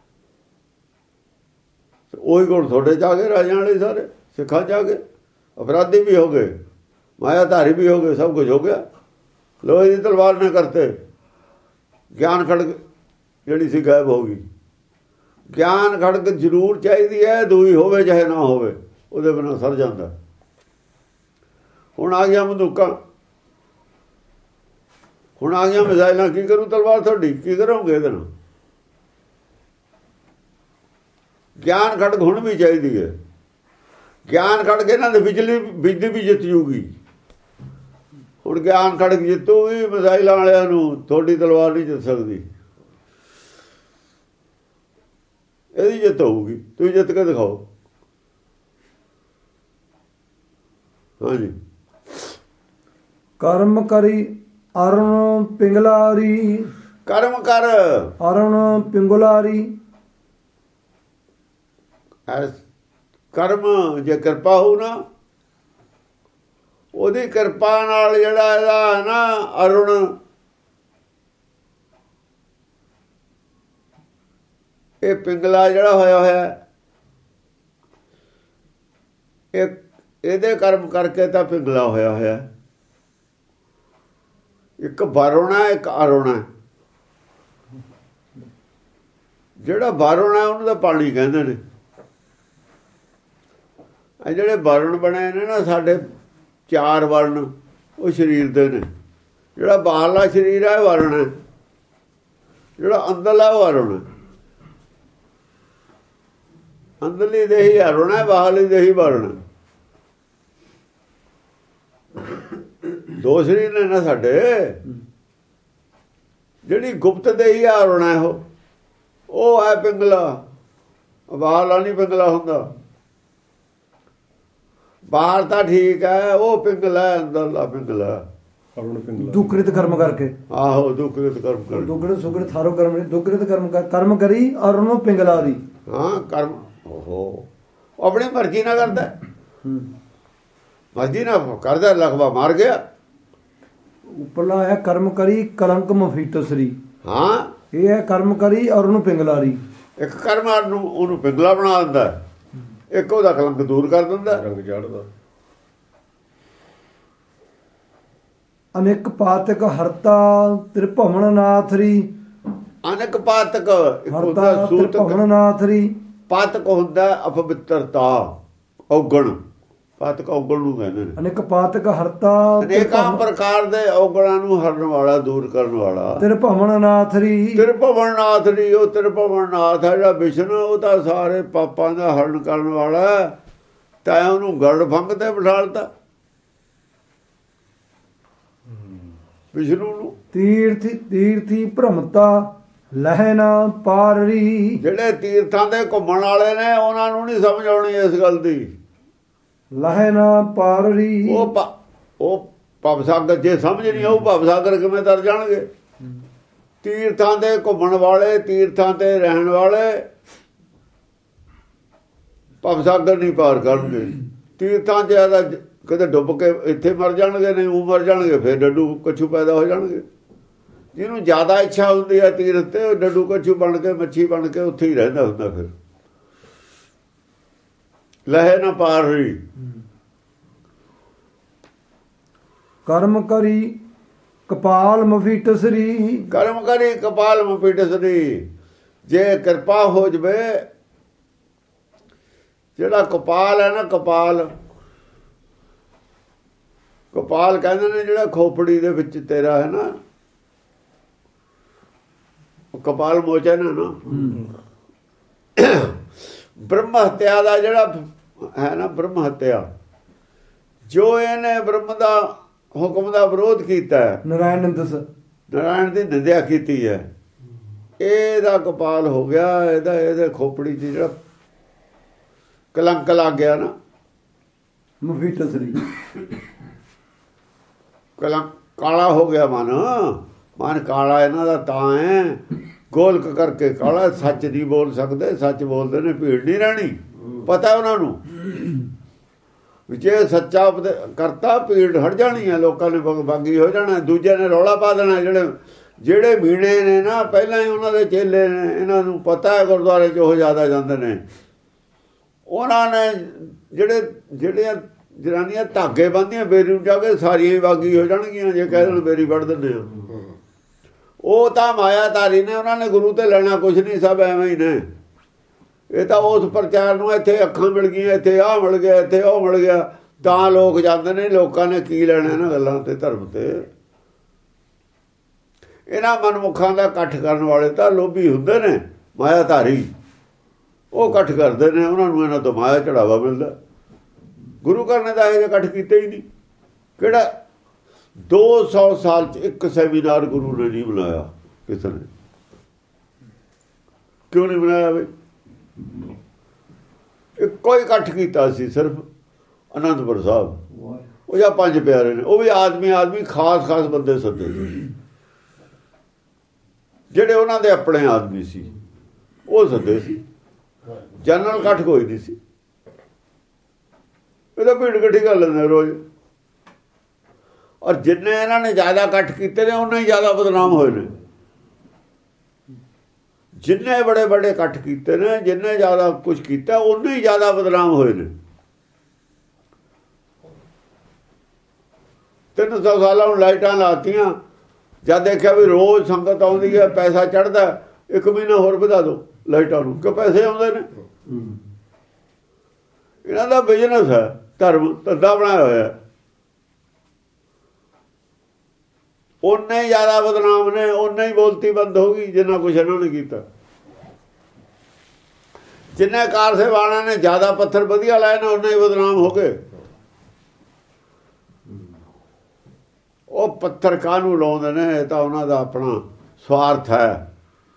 ਉਹੀ ਗੁਣ ਤੁਹਾਡੇ ਚ ਆ ਗਏ, ਰਾਜਿਆਂ ਵਾਲੇ ਸਾਰੇ ਸਿੱਖਾਂ ਚ ਆ ਗਏ, ਅਪਰਾਧੀ ਵੀ ਹੋ ਗਏ, ਮਾਇਆਧਾਰੀ ਵੀ ਹੋ ਗਏ, ਸਭ ਕੁਝ ਹੋ ਗਿਆ। ਲੋਹੇ ਦੀ ਤਲਵਾਰ ਨੇ ਕਰਤੇ, ਗਿਆਨ ਖੜਕ ਜਿਹੜੀ ਸੀ ਗਾਇਬ ਹੋ ਗਈ। ਗਿਆਨ ਖੜਕ ਜ਼ਰੂਰ ਚਾਹੀਦੀ ਹੈ, ਦੂਈ ਹੋਵੇ ਚਾਹੇ ਨਾ ਹੋਵੇ, ਉਹਦੇ ਬਿਨਾਂ ਸਰ ਜਾਂਦਾ। ਹੁਣ ਆ ਗਿਆ ਬੰਦੂਕਾਂ, ਹੁਣ ਆ ਗਿਆ ਮਿਜ਼ਾਈਲਾਂ, ਕੀ ਕਰੂ ਤਲਵਾਰ ਤੁਹਾਡੀ? ਕੀ ਕਰੋਗੇ ਇਹਦੇ ਨਾਲ? ਗਿਆਨ ਖੜਕ ਹੁਣ ਵੀ ਚਾਹੀਦੀ ਹੈ। ਗਿਆਨ ਖੜਕ ਇਹਨਾਂ ਦੇ ਬਿਜਲੀ ਵੀ ਜਿੱਤ ਜੂਗੀ। ਹੁਣ ਗਿਆਨ ਖੜਕ ਜਿੱਤੂਗੀ ਮਿਜ਼ਾਈਲਾਂ ਵਾਲਿਆਂ ਨੂੰ, ਤੁਹਾਡੀ ਤਲਵਾਰ ਨਹੀਂ ਜਿੱਤ ਸਕਦੀ। ਇਹਦੀ ਜਿੱਤ ਹੋਊਗੀ, ਤੁਸੀਂ ਜਿੱਤ ਕੇ ਦਿਖਾਓ। ਹਾਂਜੀ, ਕਰਮ ਕਰੀ ਅਰੁਣ ਪਿੰਗਲਾਰੀ, ਕਰਮ ਕਰ ਅਰੁਣ ਪਿੰਗਲਾਰੀ। ਕਰਮ ਜੇ ਕਿਰਪਾ ਹੋ ਨਾ, ਉਹਦੀ ਕਿਰਪਾ ਨਾਲ ਜਿਹੜਾ ਇਹਦਾ ਹੈ ਨਾ ਅਰੁਣ, ਇਹ ਪਿੰਗਲਾ ਜਿਹੜਾ ਹੋਇਆ ਇਹਦੇ ਕਰਮ ਕਰਕੇ ਤਾਂ ਪਿੰਗਲਾ ਹੋਇਆ। ਇੱਕ ਵਾਰੁਣਾ, ਇੱਕ ਅਰੁਣਾ। ਜਿਹੜਾ ਵਾਰੁਣਾ ਉਹਨੂੰ ਤਾਂ ਪਾਣੀ ਕਹਿੰਦੇ ਨੇ, ਇਹ ਜਿਹੜੇ ਵਰਣ ਬਣੇ ਨੇ ਨਾ ਸਾਡੇ 4 ਵਰਣ ਉਹ ਸਰੀਰ ਦੇ ਨੇ। ਜਿਹੜਾ ਬਾਹਰਲਾ ਸਰੀਰ ਹੈ ਵਰਣ ਹੈ, ਜਿਹੜਾ ਅੰਦਰਲਾ ਵਰਣ ਹੈ। ਅੰਦਰਲੀ ਦੇਹੀ ਅਰੁਣ ਹੈ, ਬਾਹਰਲੀ ਦੇਹੀ ਵਰਣ। 2 ਸਰੀਰ ਨੇ ਨਾ ਸਾਡੇ। ਜਿਹੜੀ ਗੁਪਤ ਦੇਹੀ ਅਰੁਣ ਹੈ ਉਹ ਹੈ ਪਿੰਗਲਾ, ਬਾਹਰਲਾ ਨਹੀਂ ਪਿੰਗਲਾ ਹੁੰਦਾ। ਬਾਹਰ ਤਾਂ ਠੀਕ ਹੈ, ਉਹ ਪਿੰਗਲਾ, ਅੰਦਰਲਾ ਪਿੰਗਲਾ। ਦੁਕ੍ਰਿਤ ਕਰਮ ਕਰਕੇ। ਆਹੋ ਦੁਕ੍ਰਿਤ ਕਰਮ ਕਰ। ਦੁਕ੍ਰਿਤ ਸੁਕ੍ਰਿਤ ਥਾਰੋ ਕਰਮ, ਦੁਕ੍ਰਿਤ ਕਰਮ ਕਰੀ ਔਰ ਉਹਨੂੰ ਪਿੰਗਲਾ ਦੀ। ਹਾਂ ਕਰਮ ਉਹ ਆਪਣੀ ਮਰਜ਼ੀ ਨਾਲ ਕਰਦਾ, ਮਰਜ਼ੀ ਨਾਲ ਕਰਦਾ। ਲਖਵਾ ਮਾਰ ਗਿਆ। ਉੱਪਰਲਾ ਆਇਆ ਕਰਮ ਕਰੀ ਕਲੰਕ ਮਫੀਟਸਰੀ। ਹਾਂ ਇਹ ਹੈ ਕਰਮ ਕਰੀ ਔਰ ਉਹਨੂੰ ਪਿੰਗਲਾ ਦੀ। ਇੱਕ ਕਰਮ ਨੂੰ ਉਹਨੂੰ ਪਿੰਗਲਾ ਬਣਾ ਦਿੰਦਾ, ਇੱਕ ਉਹਦਾ ਕਲੰਕ ਦੂਰ ਕਰ ਦਿੰਦਾ, ਰੰਗ ਚੜ੍ਹਦਾ। ਅਨੇਕ ਪਾਤਕ ਹਰਤਾ ਤ੍ਰਿਭਵਨ ਨਾਥਰੀ। ਅਨੇਕ ਪਾਤਕ ਹਰਤਾ ਤ੍ਰਿਭਵਨ ਨਾਥਰੀ। ਪਾਤਕ ਹੁੰਦਾ ਅਪਵਿੱਤਰਤਾ, ਔਗਣ। ਪਾਤਕ ਔਗਣ ਨੂੰ ਕਹਿੰਦੇ ਨੇ। ਅਨੇਕ ਪਾਤਕ ਹਰਤਾ ਅਨੇਕਾਂ ਪ੍ਰਕਾਰ ਦੇ ਔਗਣਾਂ ਨੂੰ ਹਰਨ ਵਾਲਾ, ਦੂਰ ਕਰਨ ਵਾਲਾ। ਤ੍ਰਿਭਵਨ ਨਾਥਰੀ। ਤ੍ਰਿਭਵਨ ਨਾਥ ਨਹੀਂ, ਉਹ ਤ੍ਰਿਭਵਨ ਨਾਥ ਹੈ ਜਿਹੜਾ ਵਿਸ਼ਨੂੰ, ਉਹ ਤਾਂ ਸਾਰੇ ਪਾਪਾਂ ਦਾ ਹਰਨ ਕਰਨ ਵਾਲਾ। ਤਾਂ ਉਹਨੂੰ ਗਰੜ ਫੰਗ ਤੇ ਬਿਠਾਲਤਾ ਵਿਸ਼ਨੂੰ ਨੂੰ। ਤੀਰਥੀ ਭ੍ਰਮਤਾ ਲਹਿ ਨਾ ਪਾਰਰੀ। ਜਿਹੜੇ ਤੀਰਥਾਂ ਦੇ ਘੁੰਮਣ ਵਾਲੇ ਨੇ ਉਹਨਾਂ ਨੂੰ ਨਹੀਂ ਸਮਝ ਆਉਣੀ ਇਸ ਗੱਲ ਦੀ। ਲਹਿ ਨਾ ਪਾਰਰੀ। ਉਹ ਭਵਸਾਗਰ ਜੇ ਸਮਝ ਨਹੀਂ ਆਊ, ਭਵਸਾਗਰ ਕਿਵੇਂ ਤਰ ਜਾਣਗੇ? ਤੀਰਥਾਂ ਦੇ ਘੁੰਮਣ ਵਾਲੇ, ਤੀਰਥਾਂ ਤੇ ਰਹਿਣ ਵਾਲੇ ਭਵਸਾਗਰ ਨਹੀਂ ਪਾਰ ਕਰਨਗੇ। ਤੀਰਥਾਂ 'ਚ ਜ਼ਿਆਦਾ ਕਿਤੇ ਡੁੱਬ ਕੇ ਇੱਥੇ ਮਰ ਜਾਣਗੇ, ਨਹੀਂ ਉਹ ਮਰ ਜਾਣਗੇ, ਫਿਰ ਡੱਡੂ ਕੱਛੂ ਪੈਦਾ ਹੋ ਜਾਣਗੇ। ਜਿਹਨੂੰ ਜ਼ਿਆਦਾ ਇੱਛਾ ਹੁੰਦੀ ਹੈ ਤੀਰਥ ਤੇ, ਉਹ ਡੱਡੂ ਕੱਛੂ ਬਣ ਕੇ, ਮੱਛੀ ਬਣ ਕੇ ਉੱਥੇ ਹੀ ਰਹਿੰਦਾ ਹੁੰਦਾ। ਫਿਰ ਲਹੇ ਨਾ ਪਾਰ ਰਹੀ। ਕਰਮ ਕਰੀ ਕਪਾਲ ਮਫੀਟਸਰੀ। ਕਰਮ ਕਰੀ ਕਪਾਲ ਮਫੀਟਸਰੀ। ਜੇ ਕਿਰਪਾ ਹੋ ਜਵੇ, ਜਿਹੜਾ ਕਪਾਲ ਹੈ ਨਾ, ਕਪਾਲ ਕਪਾਲ ਕਹਿੰਦੇ ਨੇ ਜਿਹੜਾ ਖੋਪੜੀ ਦੇ ਵਿੱਚ ਤੇਰਾ ਹੈ ਨਾ, ਕਪਾਲ ਮੋਚਨ ਹੈ ਨਾ। ਬ੍ਰਹਮ ਹੱਤਿਆ ਦਾ ਜਿਹੜਾ ਹੈ ਨਾ, ਬ੍ਰਹਮ ਹੱਤਿਆ, ਜੋ ਇਹਨੇ ਬ੍ਰਹਮ ਦਾ ਹੁਕਮ ਦਾ ਵਿਰੋਧ ਕੀਤਾ ਹੈ, ਨਾਰਾਇਣ ਦੀ ਨਿੰਦਿਆ ਕੀਤੀ ਹੈ, ਇਹਦਾ ਕਪਾਲ ਹੋ ਗਿਆ। ਇਹਦੇ ਖੋਪੜੀ 'ਚ ਜਿਹੜਾ ਕਲੰਕ ਲੱਗ ਗਿਆ ਨਾ, ਮਫੀਟਸਰੀ। ਕਲੰਕ ਕਾਲਾ ਹੋ ਗਿਆ ਮਨ ਕਾਲਾ ਇਹਨਾਂ ਦਾ ਤਾਂ ਹੈ। ਗੋਲਕ ਕਰਕੇ ਕਾਲਾ। ਸੱਚ ਨਹੀਂ ਬੋਲ ਸਕਦੇ, ਸੱਚ ਬੋਲਦੇ ਨੇ ਭੀੜ ਨਹੀਂ ਰਹਿਣੀ। ਪਤਾ ਉਹਨਾਂ ਨੂੰ ਜੇ ਸੱਚਾ ਕਰਤਾ ਭੀੜ ਹਟ ਜਾਣੀ ਹੈ, ਲੋਕਾਂ ਨੇ ਬਾਗੀ ਹੋ ਜਾਣਾ, ਦੂਜੇ ਨੇ ਰੌਲਾ ਪਾ ਦੇਣਾ। ਜਿਹੜੇ ਮੀਣੇ ਨੇ ਨਾ, ਪਹਿਲਾਂ ਹੀ ਉਹਨਾਂ ਦੇ ਚੇਲੇ ਨੇ, ਇਹਨਾਂ ਨੂੰ ਪਤਾ ਹੈ ਗੁਰਦੁਆਰੇ 'ਚ ਉਹ ਜ਼ਿਆਦਾ ਜਾਂਦੇ ਨੇ। ਉਹਨਾਂ ਨੇ ਜਿਹੜੀਆਂ ਜਨਾਨੀਆਂ ਧਾਗੇ ਬੰਨ੍ਹਦੀਆਂ ਬੇਰੀ ਨੂੰ ਜਾ ਕੇ, ਸਾਰੀਆਂ ਹੀ ਬਾਗੀ ਹੋ ਜਾਣਗੀਆਂ ਜੇ ਕਹਿ ਦੇਣ ਬੇਰੀ ਵੱਢ ਦਿੰਦੇ ਆ। ਉਹ ਤਾਂ ਮਾਇਆਧਾਰੀ ਨੇ, ਉਹਨਾਂ ਨੇ ਗੁਰੂ ਤੇ ਲੈਣਾ ਕੁਛ ਨਹੀਂ, ਸਭ ਐਵੇਂ ਹੀ ਨੇ। ਇਹ ਤਾਂ ਉਸ ਪ੍ਰਚਾਰ ਨੂੰ ਇੱਥੇ ਅੱਖਾਂ ਮਿਲ ਗਈਆਂ, ਇੱਥੇ ਆਹ ਮਿਲ ਗਿਆ, ਇੱਥੇ ਉਹ ਮਿਲ ਗਿਆ, ਤਾਂ ਲੋਕ ਜਾਂਦੇ ਨੇ। ਲੋਕਾਂ ਨੇ ਕੀ ਲੈਣਾ ਇਹਨਾਂ ਗੱਲਾਂ ਤੇ, ਧਰਮ ਤੇ? ਇਹਨਾਂ ਮਨਮੁਖਾਂ ਦਾ ਇਕੱਠ ਕਰਨ ਵਾਲੇ ਤਾਂ ਲੋਭੀ ਹੁੰਦੇ ਨੇ, ਮਾਇਆਧਾਰੀ। ਉਹ ਇਕੱਠ ਕਰਦੇ ਨੇ, ਉਹਨਾਂ ਨੂੰ ਇਹਨਾਂ ਤੋਂ ਮਾਇਆ ਚੜਾਵਾ ਮਿਲਦਾ। ਗੁਰੂ ਘਰ ਨੇ ਤਾਂ ਇਹ ਇਕੱਠ ਕੀਤੇ ਹੀ ਨਹੀਂ। ਕਿਹੜਾ 200 ਸਾਲ 'ਚ ਇੱਕ ਸੈਮੀਨਾਰ ਗੁਰੂ ਨੇ ਨਹੀਂ ਬੁਲਾਇਆ ਕਿਸੇ ਨੇ। ਕਿਉਂ ਨਹੀਂ ਬਣਾਇਆ ਬਈ? ਇੱਕੋ ਹੀ ਇਕੱਠ ਕੀਤਾ ਸੀ ਸਿਰਫ ਅਨੰਦਪੁਰ ਸਾਹਿਬ। ਉਹ ਜਾਂ 5 ਪਿਆਰੇ ਨੇ, ਉਹ ਵੀ ਆਦਮੀ ਖਾਸ ਬੰਦੇ ਸੱਦੇ ਜਿਹੜੇ ਉਹਨਾਂ ਦੇ ਆਪਣੇ ਆਦਮੀ ਸੀ, ਉਹ ਸੱਦੇ ਸੀ। ਜਨਰਲ ਇਕੱਠ ਕੋਈ ਨਹੀਂ ਸੀ। ਇਹਦਾ ਭੀੜ ਇਕੱਠੀ ਕਰ ਲੈਂਦੇ ਰੋਜ਼। ਔਰ ਜਿੰਨੇ ਇਹਨਾਂ ਨੇ ਜ਼ਿਆਦਾ ਇਕੱਠ ਕੀਤੇ ਨੇ, ਉਨੇ ਹੀ ਜ਼ਿਆਦਾ ਬਦਨਾਮ ਹੋਏ ਨੇ। ਜਿੰਨੇ ਬੜੇ ਇਕੱਠ ਕੀਤੇ ਨੇ, ਜਿੰਨੇ ਜ਼ਿਆਦਾ ਕੁਝ ਕੀਤਾ, ਉਨੇ ਹੀ ਜ਼ਿਆਦਾ ਬਦਨਾਮ ਹੋਏ ਨੇ। 300 ਸਾਲਾਂ ਨੂੰ ਲਾਈਟਾਂ ਲਾਤੀਆਂ, ਜਦ ਦੇਖਿਆ ਵੀ ਰੋਜ਼ ਸੰਗਤ ਆਉਂਦੀ ਹੈ, ਪੈਸਾ ਚੜ੍ਹਦਾ, 1 ਮਹੀਨਾ ਹੋਰ ਵਧਾ ਦਿਓ ਲਾਈਟਾਂ ਨੂੰ, ਕਿ ਪੈਸੇ ਆਉਂਦੇ ਨੇ। ਇਹਨਾਂ ਦਾ ਬਿਜ਼ਨਸ ਹੈ, ਧਰਮ ਧੰਦਾ ਬਣਾਇਆ ਹੋਇਆ। ਉਹਨੇ ਜ਼ਿਆਦਾ ਬਦਨਾਮ ਨੇ, ਉਹਨੇ ਹੀ ਬੋਲਤੀ ਬੰਦ ਹੋ ਗਈ ਜਿੰਨਾ ਕੁਛ ਇਹਨਾਂ ਨੇ ਕੀਤਾ। ਜਿੰਨੇ ਕਾਰ ਸੇਵਾਣਾ ਨੇ ਜ਼ਿਆਦਾ ਪੱਥਰ ਵਧੀਆ ਲਾਏ ਨੇ, ਉਹਨੇ ਹੀ ਬਦਨਾਮ ਹੋ ਗਏ। ਉਹ ਪੱਥਰ ਕਾਹਨੂੰ ਲਾਉਂਦੇ ਨੇ? ਇਹ ਤਾਂ ਉਹਨਾਂ ਦਾ ਆਪਣਾ ਸਵਾਰਥ ਹੈ।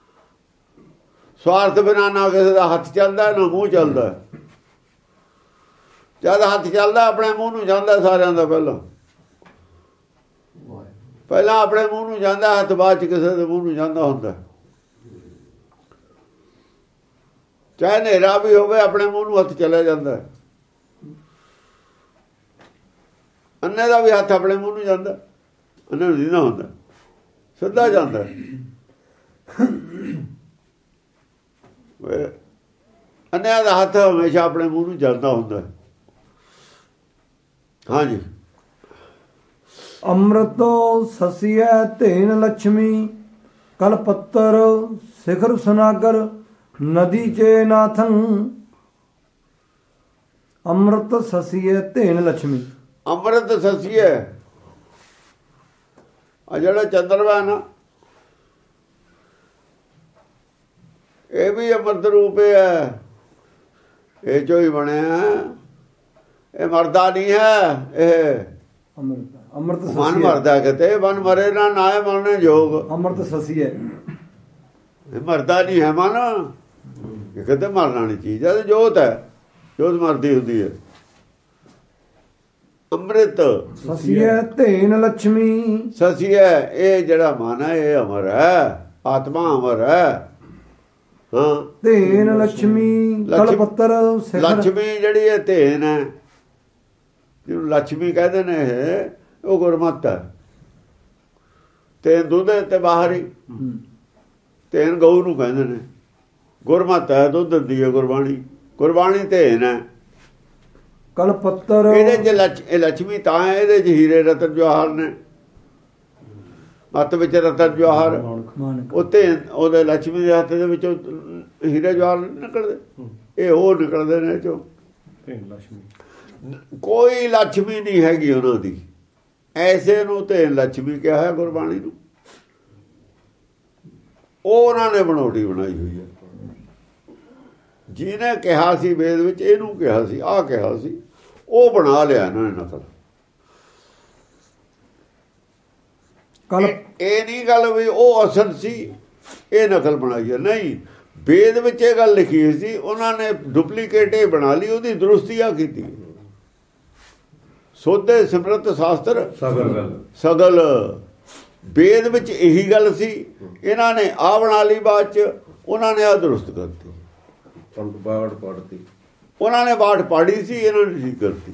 ਸਵਾਰਥ ਬਿਨਾਂ ਨਾ ਕਿਸੇ ਦਾ ਹੱਥ ਚੱਲਦਾ, ਨਾ ਮੂੰਹ ਚੱਲਦਾ। ਜਦ ਹੱਥ ਚੱਲਦਾ ਆਪਣੇ ਮੂੰਹ ਨੂੰ ਜਾਂਦਾ ਸਾਰਿਆਂ ਦਾ। ਪਹਿਲਾਂ ਆਪਣੇ ਮੂੰਹ ਨੂੰ ਜਾਂਦਾ ਹੱਥ, ਬਾਅਦ ਚ ਕਿਸੇ ਦੇ ਮੂੰਹ ਨੂੰ ਜਾਂਦਾ ਹੁੰਦਾ। ਚਾਹੇ ਹਨੇਰਾ ਵੀ ਹੋਵੇ, ਆਪਣੇ ਮੂੰਹ ਨੂੰ ਹੱਥ ਚਲਾ ਜਾਂਦਾ। ਅੰਨੇ ਦਾ ਵੀ ਹੱਥ ਆਪਣੇ ਮੂੰਹ ਨੂੰ ਜਾਂਦਾ, ਅੰਨੇ ਨੂੰ ਨਹੀਂ ਹੁੰਦਾ, ਸਿੱਧਾ ਜਾਂਦਾ। ਅੰਨਿਆਂ ਦਾ ਹੱਥ ਹਮੇਸ਼ਾ ਆਪਣੇ ਮੂੰਹ ਨੂੰ ਜਾਂਦਾ ਹੁੰਦਾ। ਹਾਂਜੀ। ਅੰਮ੍ਰਿਤੋ ਸਸੀਐ ਧੇਨ ਲక్ష్ਮੀ ਕਲ ਪੱਤਰ ਸਿਖਰ ਸੁਨਾਗਰ ਨਦੀ ਚੇ ਨਾਥੰ। ਅੰਮ੍ਰਿਤ ਸਸੀਐ ਧੇਨ ਲక్ష్ਮੀ। ਅੰਮ੍ਰਿਤ ਸਸੀਐ, ਆ ਜਿਹੜਾ ਚੰਦਰਮਾ ਨਾ, ਇਹ ਵੀ ਅੰਮ੍ਰਿਤ ਰੂਪ ਹੈ। ਇਹ ਚੋਂ ਹੀ ਬਣਿਆ, ਇਹ ਮਰਦਾ ਨਹੀਂ ਹੈ। ਇਹ ਅੰਮ੍ਰਿਤ ਮਨ ਮਰਦਾ ਕਿਤੇ, ਮਨ ਮਰੇ ਨਾ ਨਾਏ ਮਰਨੇ ਜੋਗ। ਅੰਮ੍ਰਿਤ ਸਸੀਐ, ਇਹ ਮਰਦਾ ਨਹੀਂ ਹੈ ਮਨ। ਇਹ ਕਿਤੇ ਮਰਨ ਵਾਲੀ ਚੀਜ਼ ਹੈ, ਜੋਤ ਹੈ, ਜੋਤ ਮਰਦੀ ਹੁੰਦੀ ਹੈ। ਅੰਮ੍ਰਿਤ ਸਸੀਐ ਧੇਨ ਲక్ష్ਮੀ। ਸਸੀਐ, ਇਹ ਜਿਹੜਾ ਮਨ ਹੈ ਇਹ ਅਮਰ ਹੈ, ਆਤਮਾ ਅਮਰ ਹੈ। ਹਾਂ, ਧੇਨ ਲక్ష్ਮੀ ਕਲ ਪੱਤਰ ਸਿਖਰ। ਲక్ష్ਮੀ ਜਿਹੜੀ ਇਹ ਧੇਨ ਹੈ, ਜਿਹਨੂੰ ਲక్ష్ਮੀ ਕਹਿੰਦੇ ਨੇ, ਇਹ ਉਹ ਗੁਰਮਤਿ ਹੈ। ਤੇਨ ਦੁੱਧ ਤੇ ਬਾਹਰੀ, ਤੇਨ ਗਊ ਨੂੰ ਕਹਿੰਦੇ ਨੇ। ਗੁਰਮਤਿ ਹੈ, ਦੁੱਧ ਦਿੰਦੀ ਹੈ ਗੁਰਬਾਣੀ। ਗੁਰਬਾਣੀ ਧੇਨ ਹੈ। ਕਲ ਪੱਤਰ, ਇਹਦੇ ਚ ਇਹ ਲక్ష్ਮੀ ਤਾਂ ਹੈ, ਇਹਦੇ ਚ ਹੀਰੇ ਰਤਨ ਜਵਾਹਰ ਨੇ। ਮੱਤ ਵਿੱਚ ਰਤਨ ਜਵਾਹਰ, ਉਹ ਧੇਨ, ਉਹਦੇ ਲక్ష్ਮੀ ਦੇ ਹੱਥ ਦੇ ਵਿੱਚੋਂ ਹੀਰੇ ਜਵਾਹਰ ਨਿਕਲਦੇ। ਇਹ ਹੋਰ ਨਿਕਲਦੇ ਨੇ ਚੋਂ। ਕੋਈ ਲక్ష్ਮੀ ਨਹੀਂ ਹੈਗੀ ਉਹਨਾਂ ਦੀ। ਐਸੇ ਨੂੰ ਧੇਨ ਲక్ష్ਮੀ ਕਿਹਾ ਹੈ ਗੁਰਬਾਣੀ ਨੂੰ। ਉਹ ਉਹਨਾਂ ਨੇ ਬਣਾਉਟੀ ਬਣਾਈ ਹੋਈ ਹੈ। ਜਿਹਨੇ ਕਿਹਾ ਸੀ ਵੇਦ ਵਿੱਚ, ਇਹਨੂੰ ਕਿਹਾ ਸੀ, ਆਹ ਕਿਹਾ ਸੀ, ਉਹ ਬਣਾ ਲਿਆ ਇਹਨਾਂ ਨੇ ਨਕਲ। ਇਹ ਨਹੀਂ ਗੱਲ ਵੀ ਉਹ ਅਸਲ ਸੀ, ਇਹ ਨਕਲ ਬਣਾਈ ਹੈ। ਨਹੀਂ, ਵੇਦ ਵਿੱਚ ਇਹ ਗੱਲ ਲਿਖੀ ਸੀ, ਉਹਨਾਂ ਨੇ ਡੁਪਲੀਕੇਟ ਇਹ ਬਣਾ ਲਈ, ਉਹਦੀ ਦਰੁਸਤੀਆ ਕੀਤੀ। ਸੋਧੇ ਸਿਮਰਤ ਸ਼ਾਸਤਰ ਸਗਲ, ਵੇਦ ਵਿੱਚ ਇਹੀ ਗੱਲ ਸੀ, ਇਹਨਾਂ ਨੇ ਆ ਬਣਾ ਲਈ। ਬਾਅਦ ਚ ਉਹਨਾਂ ਨੇ ਆ ਦਰੁਸਤ ਕਰਤੀ। ਉਹਨਾਂ ਨੇ ਬਾੜ ਪਾੜੀ ਸੀ, ਇਹਨਾਂ ਨੇ ਠੀਕ ਕਰਤੀ।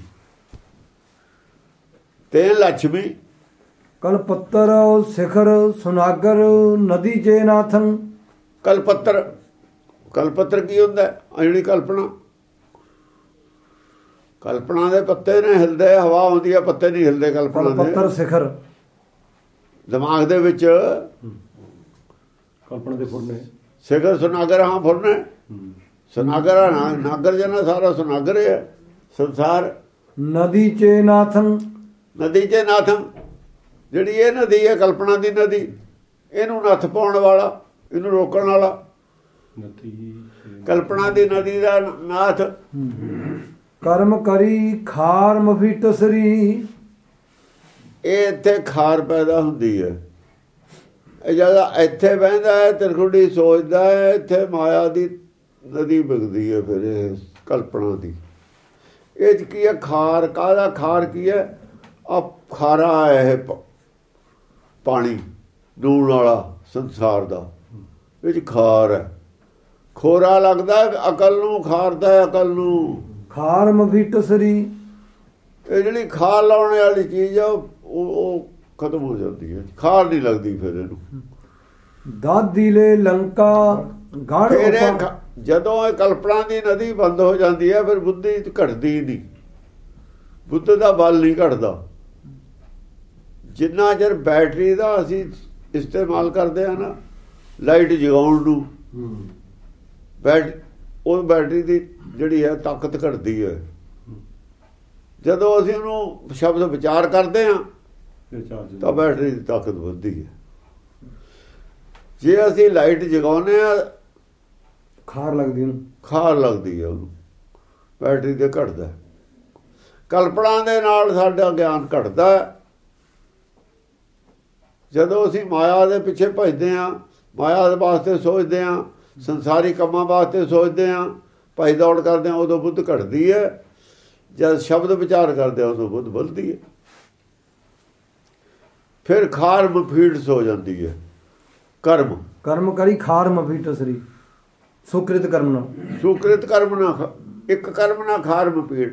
ਤੇ ਲక్ష్ਮੀ ਕਲ ਪੱਤਰ ਸਿਖਰ ਸੁਨਾਗਰ ਨਦੀ ਜੇ ਨਾਥੰ। ਕਲਪੱਤਰ, ਕਲਪੱਤਰ ਕੀ ਹੁੰਦਾ? ਜਿਹੜੀ ਕਲਪਨਾ, ਕਲਪਨਾ ਦੇ ਪੱਤੇ ਨੇ ਹਿਲਦੇ, ਹਵਾ ਆਉਂਦੀ ਹੈ, ਪੱਤੇ ਨਹੀਂ ਹਿਲਦੇ ਕਲਪਨਾ ਦੇ। ਪੱਤਰ ਸਿਖਰ, ਦਿਮਾਗ ਦੇ ਵਿੱਚ ਕਲਪਨਾ ਦੇ ਫੁਰਨੇ। ਸਿਖਰ ਸੁਨਾਗਰ, ਹਾਂ ਫੁਰਨੇ ਸੁਨਾਗਰ, ਨਾਗਰ ਜਨਾ ਸਾਰਾ ਸੁਨਾਗਰ ਹੈ ਸੰਸਾਰ। ਨਦੀ ਚੇ ਨਾਥੰ, ਨਦੀ ਚ ਨਾਥੰ, ਜਿਹੜੀ ਇਹ ਨਦੀ ਹੈ ਕਲਪਨਾ ਦੀ ਨਦੀ, ਇਹਨੂੰ ਨੱਥ ਪਾਉਣ ਵਾਲਾ, ਇਹਨੂੰ ਰੋਕਣ ਵਾਲਾ। ਕਲਪਨਾ ਦੀ ਨਦੀ ਦਾ ਨਾਥ। ਕਰਮ ਕਰੀ ਖਾਰ ਮਫੀਟਸਰੀ। ਇਹ ਇੱਥੇ ਖਾਰ ਪੈਦਾ ਹੁੰਦੀ ਹੈ। ਇਹ ਜਿਆਦਾ ਇੱਥੇ ਬਹਿੰਦਾ ਹੈ, ਤਿਰਖੁੰਡੀ ਸੋਚਦਾ ਹੈ, ਇੱਥੇ ਮਾਇਆ ਦੀ ਨਦੀ ਵਗਦੀ ਹੈ। ਫਿਰ ਇਹ ਕਲਪਨਾ ਦੀ, ਇਹ 'ਚ ਕੀ ਹੈ? ਖਾਰ। ਕਾਹਦਾ ਖਾਰ ਕੀ ਹੈ? ਆ ਖਾਰਾ ਹੈ ਇਹ ਪਾਣੀ ਡੂਣ ਵਾਲਾ ਸੰਸਾਰ ਦਾ, ਇਹ 'ਚ ਖਾਰ ਹੈ। ਖੋਰਾ ਲੱਗਦਾ ਅਕਲ ਨੂੰ, ਖਾਰਦਾ ਹੈ ਅਕਲ ਨੂੰ। ਖਾਰ ਮਫੀਟਸਰੀ, ਇਹ ਜਿਹੜੀ ਖਾਰ ਲਾਉਣ ਵਾਲੀ ਚੀਜ਼ ਆ ਉਹ ਖਤਮ ਹੋ ਜਾਂਦੀ ਹੈ, ਖਾਰ ਨਹੀਂ ਲੱਗਦੀ ਫਿਰ ਇਹਨੂੰ। ਦਾਦੀ ਲੈ ਲੰਕਾ ਗੜ। ਜਦੋਂ ਇਹ ਕਲਪਨਾ ਦੀ ਨਦੀ ਬੰਦ ਹੋ ਜਾਂਦੀ ਹੈ, ਫਿਰ ਬੁੱਧੀ ਘਟਦੀ ਨਹੀਂ, ਬੁੱਧ ਦਾ ਬਲ ਨਹੀਂ ਘਟਦਾ। ਜਿੰਨਾ ਚਿਰ ਬੈਟਰੀ ਦਾ ਅਸੀਂ ਇਸਤੇਮਾਲ ਕਰਦੇ ਹਾਂ ਨਾ, ਲਾਈਟ ਜਗਾਉਣ ਨੂੰ, ਉਹ ਬੈਟਰੀ ਦੀ ਜਿਹੜੀ ਹੈ ਤਾਕਤ ਘਟਦੀ ਹੈ। ਜਦੋਂ ਅਸੀਂ ਉਹਨੂੰ ਸ਼ਬਦ ਵਿਚਾਰ ਕਰਦੇ ਹਾਂ ਫਿਰ ਚਾਰਜ ਤਾਂ ਬੈਟਰੀ ਦੀ ਤਾਕਤ ਵੱਧਦੀ ਹੈ। ਜੇ ਅਸੀਂ ਲਾਈਟ ਜਗਾਉਂਦੇ ਆ ਖਾਰ ਲੱਗਦੀ ਉਹਨੂੰ, ਖਾਰ ਲੱਗਦੀ ਹੈ ਉਹਨੂੰ, ਬੈਟਰੀ ਤੇ ਘਟਦਾ। ਕਲਪਨਾ ਦੇ ਨਾਲ ਸਾਡਾ ਗਿਆਨ ਘਟਦਾ। ਜਦੋਂ ਅਸੀਂ ਮਾਇਆ ਦੇ ਪਿੱਛੇ ਭੱਜਦੇ ਹਾਂ, ਮਾਇਆ ਦੇ ਵਾਸਤੇ ਸੋਚਦੇ ਹਾਂ, ਸੰਸਾਰੀ ਕੰਮਾਂ ਵਾਸਤੇ ਸੋਚਦੇ ਹਾਂ, ਭੱਜ ਦੌੜ ਕਰਦੇ ਹਾਂ, ਉਦੋਂ ਬੁੱਧ ਘਟਦੀ ਹੈ। ਜਦ ਸ਼ਬਦ ਵਿਚਾਰ ਕਰਦੇ ਹਾਂ ਉਦੋਂ ਬੁੱਧ ਵੱਧਦੀ ਹੈ। ਫਿਰ ਖਾਰ ਮਫੀਟਸ ਹੋ ਜਾਂਦੀ ਹੈ। ਕਰਮ ਕਰੀ ਖਾਰ ਮਫੀਟਸਰੀ, ਸੁਕ੍ਰਿਤ ਕਰਮ ਨਾਲ, ਸੁਕ੍ਰਿਤ ਕਰਮ ਨਾ, ਇੱਕ ਕਰਮ ਨਾ ਖਾਰ ਮਪੀਟ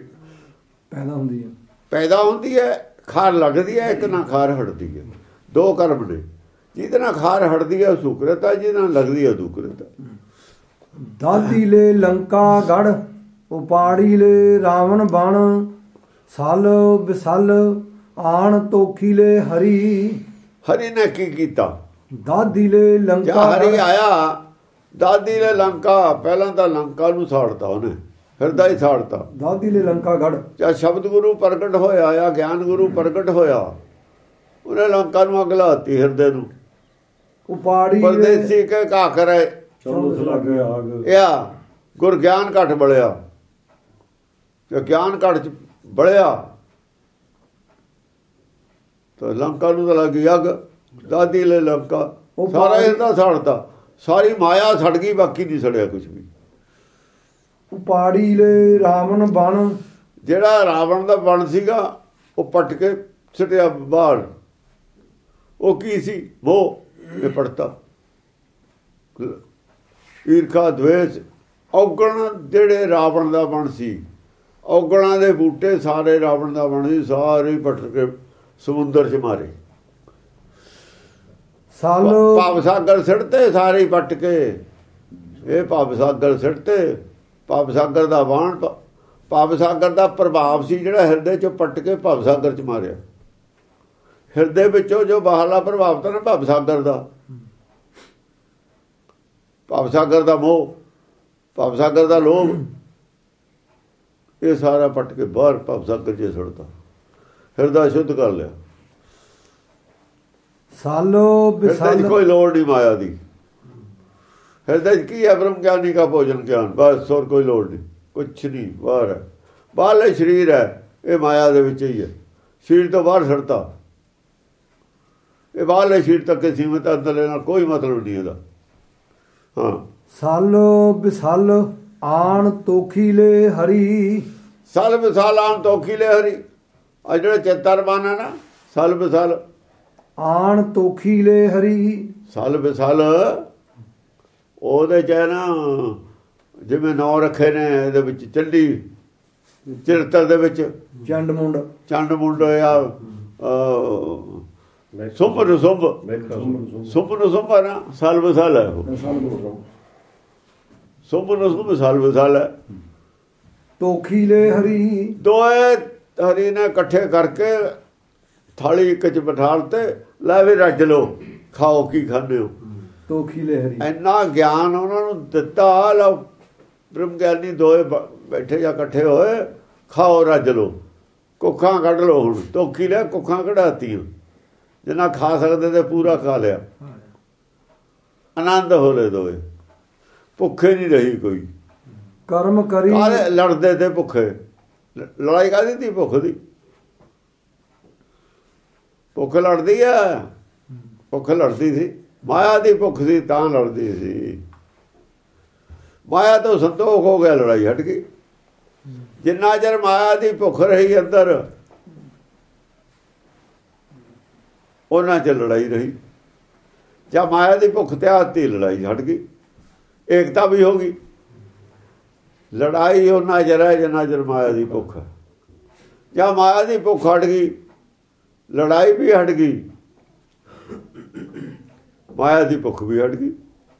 ਪੈਦਾ ਹੁੰਦੀ ਹੈ, ਖਾਰ ਲੱਗਦੀ ਹੈ, ਇੱਕ ਨਾ ਖਾਰ ਹਟਦੀ ਹੈ। ਦੋ ਕਰਮ ਨੇ, ਜਿਹਦੇ ਨਾਲ ਖਾਰ ਹਟਦੀ ਹੈ ਸੁਕ੍ਰਿਤ ਹੈ, ਜਿਹਦੇ ਨਾਲ ਲੱਗਦੀ ਹੈ ਦੁਕ੍ਰਿਤ ਹੈ। ਦਾਦੀ ਲੈ ਲੰਕਾ ਗੜ, ਉਪਾੜੀ ਲੈ ਰਾਵਣ ਬਣ, ਸਲ ਬਿਸਲ ਆਣ ਤੋਖੀ ਲੈ ਹਰੀ। ਹਰੀ ਨੇ ਕੀ ਕੀਤਾ? ਦਾਦੀ ਲੈ ਲੰਕਾ, ਹਰੀ ਆਇਆ ਦਾਦੀ ਲੈ ਲੰਕਾ, ਪਹਿਲਾਂ ਤਾਂ ਲੰਕਾ ਨੂੰ ਸਾੜਤਾ ਉਹਨੇ, ਹਿਰਦਾ ਹੀ ਸਾੜਤਾ। ਦਾਦੀ ਲੈ ਲੰਕਾ ਗੜ, ਜਦ ਸ਼ਬਦ ਗੁਰੂ ਪ੍ਰਗਟ ਹੋਇਆ ਜਾਂ ਗਿਆਨ ਗੁਰੂ ਪ੍ਰਗਟ ਹੋਇਆ, ਉਹਨੇ ਲੰਕਾ ਨੂੰ ਅੱਗ ਲਾਤੀ, ਹਿਰਦੇ ਨੂੰ। ਉਪਾੜੀ ਪਰਦੇਸੀ ਕੇ ਕਾ ਕਰੇ ਚੌਂਸ ਲੱਗੇ ਆਗ, ਇਹ ਗੁਰ ਗਿਆਨ ਘਟ ਬਲਿਆ, ਤੇ ਗਿਆਨ ਘਟ ਚ ਬਲਿਆ ਤਾਂ ਲੰਕਾ ਨੂੰ ਤਾਂ ਲੱਗੀ ਅੱਗ। ਦਾਦੀ ਲੈ ਲੰਕਾ, ਸਾਰਾ ਹਿਰਦਾ ਸਾੜਤਾ, ਸਾਰੀ ਮਾਇਆ ਸੜ ਗਈ, ਬਾਕੀ ਨਹੀਂ ਸੜਿਆ ਕੁਝ ਵੀ। ਉਪਾੜੀ ਲੈ ਰਾਵਣ ਬਣ, ਜਿਹੜਾ ਰਾਵਣ ਦਾ ਬਣ ਸੀਗਾ ਉਹ ਪੱਟ ਕੇ ਸਿੱਟਿਆ ਬਾਹਰ। ਉਹ ਕੀ ਸੀ? ਮੋਹ ਨੇ ਪੜਤਾ, ਈਰਖਾ, ਦਵੇਸ਼, ਔਗਣ। ਜਿਹੜੇ ਰਾਵਣ ਦਾ ਬਣ ਸੀ, ਔਗਣਾਂ ਦੇ ਬੂਟੇ ਸਾਰੇ ਰਾਵਣ ਦਾ ਬਣ ਸੀ, ਸਾਰੇ ਪੱਟ ਕੇ ਸਮੁੰਦਰ 'ਚ ਮਾਰੇ। ਭਵ ਸਾਗਰ ਸਿੱਟਤੇ ਸਾਰੇ ਪੱਟ ਕੇ, ਇਹ ਭਵ ਸਾਗਰ ਸਿੱਟਤੇ। ਭਵ ਸਾਗਰ ਦਾ ਬਾਣ, ਭਵ ਸਾਗਰ ਦਾ ਪ੍ਰਭਾਵ ਸੀ ਜਿਹੜਾ ਹਿਰਦੇ 'ਚੋਂ ਪੱਟ ਕੇ ਭਵ ਸਾਗਰ 'ਚ ਮਾਰਿਆ। ਹਿਰਦੇ ਵਿੱਚੋਂ ਜੋ ਬਾਹਰਲਾ ਪ੍ਰਭਾਵ ਤਾਂ ਨਾ ਭਵ ਸਾਗਰ ਦਾ, ਭਵ ਸਾਗਰ ਦਾ ਮੋਹ, ਭਵ ਸਾਗਰ ਦਾ ਲੋਭ, ਇਹ ਸਾਰਾ ਪੱਟ ਕੇ ਬਾਹਰ ਭਵ ਸਾਗਰ 'ਚ ਸੁੱਟਤਾ, ਹਿਰਦਾ ਸ਼ੁੱਧ ਕਰ ਲਿਆ। ਸਾਲੋ ਬਿਸਾਲ, ਕੋਈ ਲੋੜ ਨਹੀਂ ਮਾਇਆ ਦੀ। ਹਿਰਦੇ 'ਚ ਕੀ ਹੈ? ਬ੍ਰਹਮ ਗਿਆਨੀ ਕਾ ਭੋਜਨ ਗਿਆਨ, ਬਸ ਹੋਰ ਕੋਈ ਲੋੜ ਨਹੀਂ, ਕੁਛ ਨਹੀਂ। ਬਾਹਰ ਹੈ, ਬਾਹਰਲੇ ਸਰੀਰ ਹੈ, ਇਹ ਮਾਇਆ ਦੇ ਵਿੱਚ ਹੀ ਹੈ। ਸਰੀਰ ਤੋਂ ਬਾਹਰ ਛੱਡਤਾ, ਇਹ ਬਾਹਰਲੇ ਸਰੀਰ ਤੱਕ ਸੀਮਤ, ਅੰਦਰਲੇ ਨਾਲ ਕੋਈ ਮਤਲਬ ਨਹੀਂ ਇਹਦਾ। ਹਾਂ, ਸਾਲੋ ਬਿਸਾਲ ਆਣ ਤੋਖੀ ਲੈ ਹਰੀ, ਸਲ ਵਿਸਾਲ ਆਣ ਤੋਖੀ ਲੈ ਹਰੀ। ਆ ਜਿਹੜਾ ਚੇਤਰਬਾਨ ਹੈ ਨਾ, ਸਲ ਵਿਸਾਲ ਆਣ ਤੋਖੀ ਲੈ ਹਰੀ। ਸਲ ਵਿਸਾਲ ਉਹਦੇ 'ਚ ਹੈ ਨਾ, ਜਿਵੇਂ ਨਾਂ ਰੱਖੇ ਨੇ ਇਹਦੇ ਵਿੱਚ ਚੱਲੀ ਚਿਰਤਰ ਦੇ ਵਿੱਚ ਚੰਡ ਮੁੰਡ, ਚੰਡ ਮੁੰਡ ਆ, ਸੁੰਭ ਨੂੰ ਸੁੰਭ, ਸੁੰਭ ਨੂੰ ਸੁੰਭ ਹੈ ਨਾ, ਸਲ ਵਿਸਾਲ ਹੈ ਉਹ। ਸੁੰਭ ਨੂੰ ਸੁੰਭ, ਸਲ ਵਿਸਾਲ ਹੈ। ਤੋਖੀ ਲੈ ਹਰੀ, ਦੋਏ ਹਰੀ ਨੇ ਇਕੱਠੇ ਕਰਕੇ ਥਾਲੀ ਇੱਕ 'ਚ ਬਿਠਾਲ ਤੇ, ਲੈ ਵੀ ਰੱਜ ਲਓ, ਖਾਓ ਕੀ ਖਾਂਦੇ ਹੋ। ਤੋਖੀ ਲੈ ਹਰੀ, ਇੰਨਾ ਗਿਆਨ ਉਹਨਾਂ ਨੂੰ ਦਿੱਤਾ। ਲਓ ਬ੍ਰਹਮ ਗਿਆਨੀ ਦੋਏ ਬੈਠੇ ਜਾਂ ਇਕੱਠੇ ਹੋਏ, ਖਾਓ ਰੱਜ ਲਓ, ਕੁੱਖਾਂ ਕੱਢ ਲਓ। ਹੁਣ ਤੋਖੀ ਲੈ ਕੁੱਖਾਂ ਕਢਾਤੀਆਂ, ਜਿੰਨਾ ਖਾ ਸਕਦੇ ਤੇ ਪੂਰਾ ਖਾ ਲਿਆ, ਆਨੰਦ ਹੋ ਲਏ ਦੋਏ, ਭੁੱਖੇ ਨਹੀਂ ਰਹੀ ਕੋਈ। ਕਰਮ ਕਰੀ, ਲੜਦੇ ਤੇ ਭੁੱਖੇ, ਲੜਾਈ ਕਾਹਦੀ ਤੀ? ਭੁੱਖ ਦੀ। ਭੁੱਖ ਲੜਦੀ ਆ, ਭੁੱਖ ਲੜਦੀ ਸੀ, ਮਾਇਆ ਦੀ ਭੁੱਖ ਸੀ ਤਾਂ ਲੜਦੀ ਸੀ। ਮਾਇਆ ਤੋਂ ਸੰਤੋਖ ਹੋ ਗਿਆ, ਲੜਾਈ ਹਟ ਗਈ। ਜਿੰਨਾ ਚਿਰ ਮਾਇਆ ਦੀ ਭੁੱਖ ਰਹੀ ਅੰਦਰ, ਉਹਨਾਂ 'ਚ ਲੜਾਈ ਰਹੀ। ਜਾਂ ਮਾਇਆ ਦੀ ਭੁੱਖ ਤਿਆਗਤੀ, ਲੜਾਈ ਹਟ ਗਈ, ਏਕਤਾ ਵੀ ਹੋ ਗਈ। ਲੜਾਈ ਉਹਨਾਂ ਚਿਰ ਹੈ ਜਿੰਨਾ ਚਿਰ ਮਾਇਆ ਦੀ ਭੁੱਖ ਹੈ। ਜਾਂ ਮਾਇਆ ਦੀ ਭੁੱਖ ਹਟ ਗਈ, ਲੜਾਈ ਵੀ ਹਟ ਗਈ, ਮਾਇਆ ਦੀ ਭੁੱਖ ਵੀ ਹਟ ਗਈ।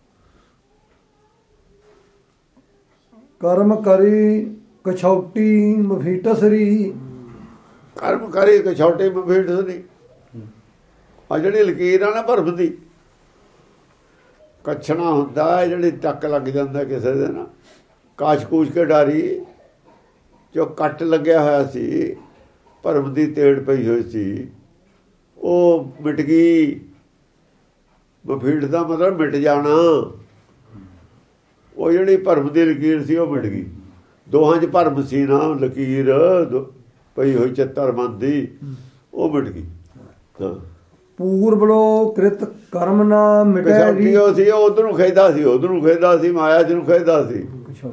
ਕਰਮ ਕਰੀ ਕਛੌਟੀ ਮਫੀਟਸਰੀ, ਕਰਮ ਕਰੀ ਕਛੌਟੀ ਮਫੀਟਸਰੀ। ਆ ਜਿਹੜੀ ਲਕੀਰ ਆ ਨਾ ਬਰਫ ਦੀ, ਕੱਛਣਾ ਹੁੰਦਾ ਜਿਹੜੀ ਟੱਕ ਲੱਗ ਜਾਂਦਾ ਕਿਸੇ ਦੇ ਨਾ, ਕਾਸ਼ ਕੂਸ਼ ਕੇ ਡਾਰੀ ਜੋ ਕੱਟ ਲੱਗਿਆ ਹੋਇਆ ਸੀ, ਭਰਮ ਦੀ ਤੇੜ ਪਈ ਹੋਈ ਸੀ ਉਹ ਮਿਟ ਗਈ। ਮਫੀਟ ਦਾ ਮਤਲਬ ਮਿਟ ਜਾਣਾ। ਉਹ ਜਿਹੜੀ ਭਰਮ ਦੀ ਲਕੀਰ ਸੀ ਉਹ ਮਿਟ ਗਈ। ਦੋਹਾਂ 'ਚ ਭਰਮ ਸੀ ਨਾ, ਲਕੀਰ ਪਈ ਹੋਈ ਚਿੱਤਰ ਮਨ ਦੀ, ਉਹ ਮਿਟ ਗਈ। ਪੂਰਬਲੋ ਕ੍ਰਿਤ ਕਰਮ ਨਾ ਮਿਟੈ ਰੀ। ਉਹ ਸੀ ਉਧਰ ਨੂੰ ਖੇਦਾ ਸੀ, ਉਧਰ ਨੂੰ ਖੇਦਾ ਸੀ, ਮਾਇਆ ਜਿਹਨੂੰ ਖੇਦਾ ਸੀ,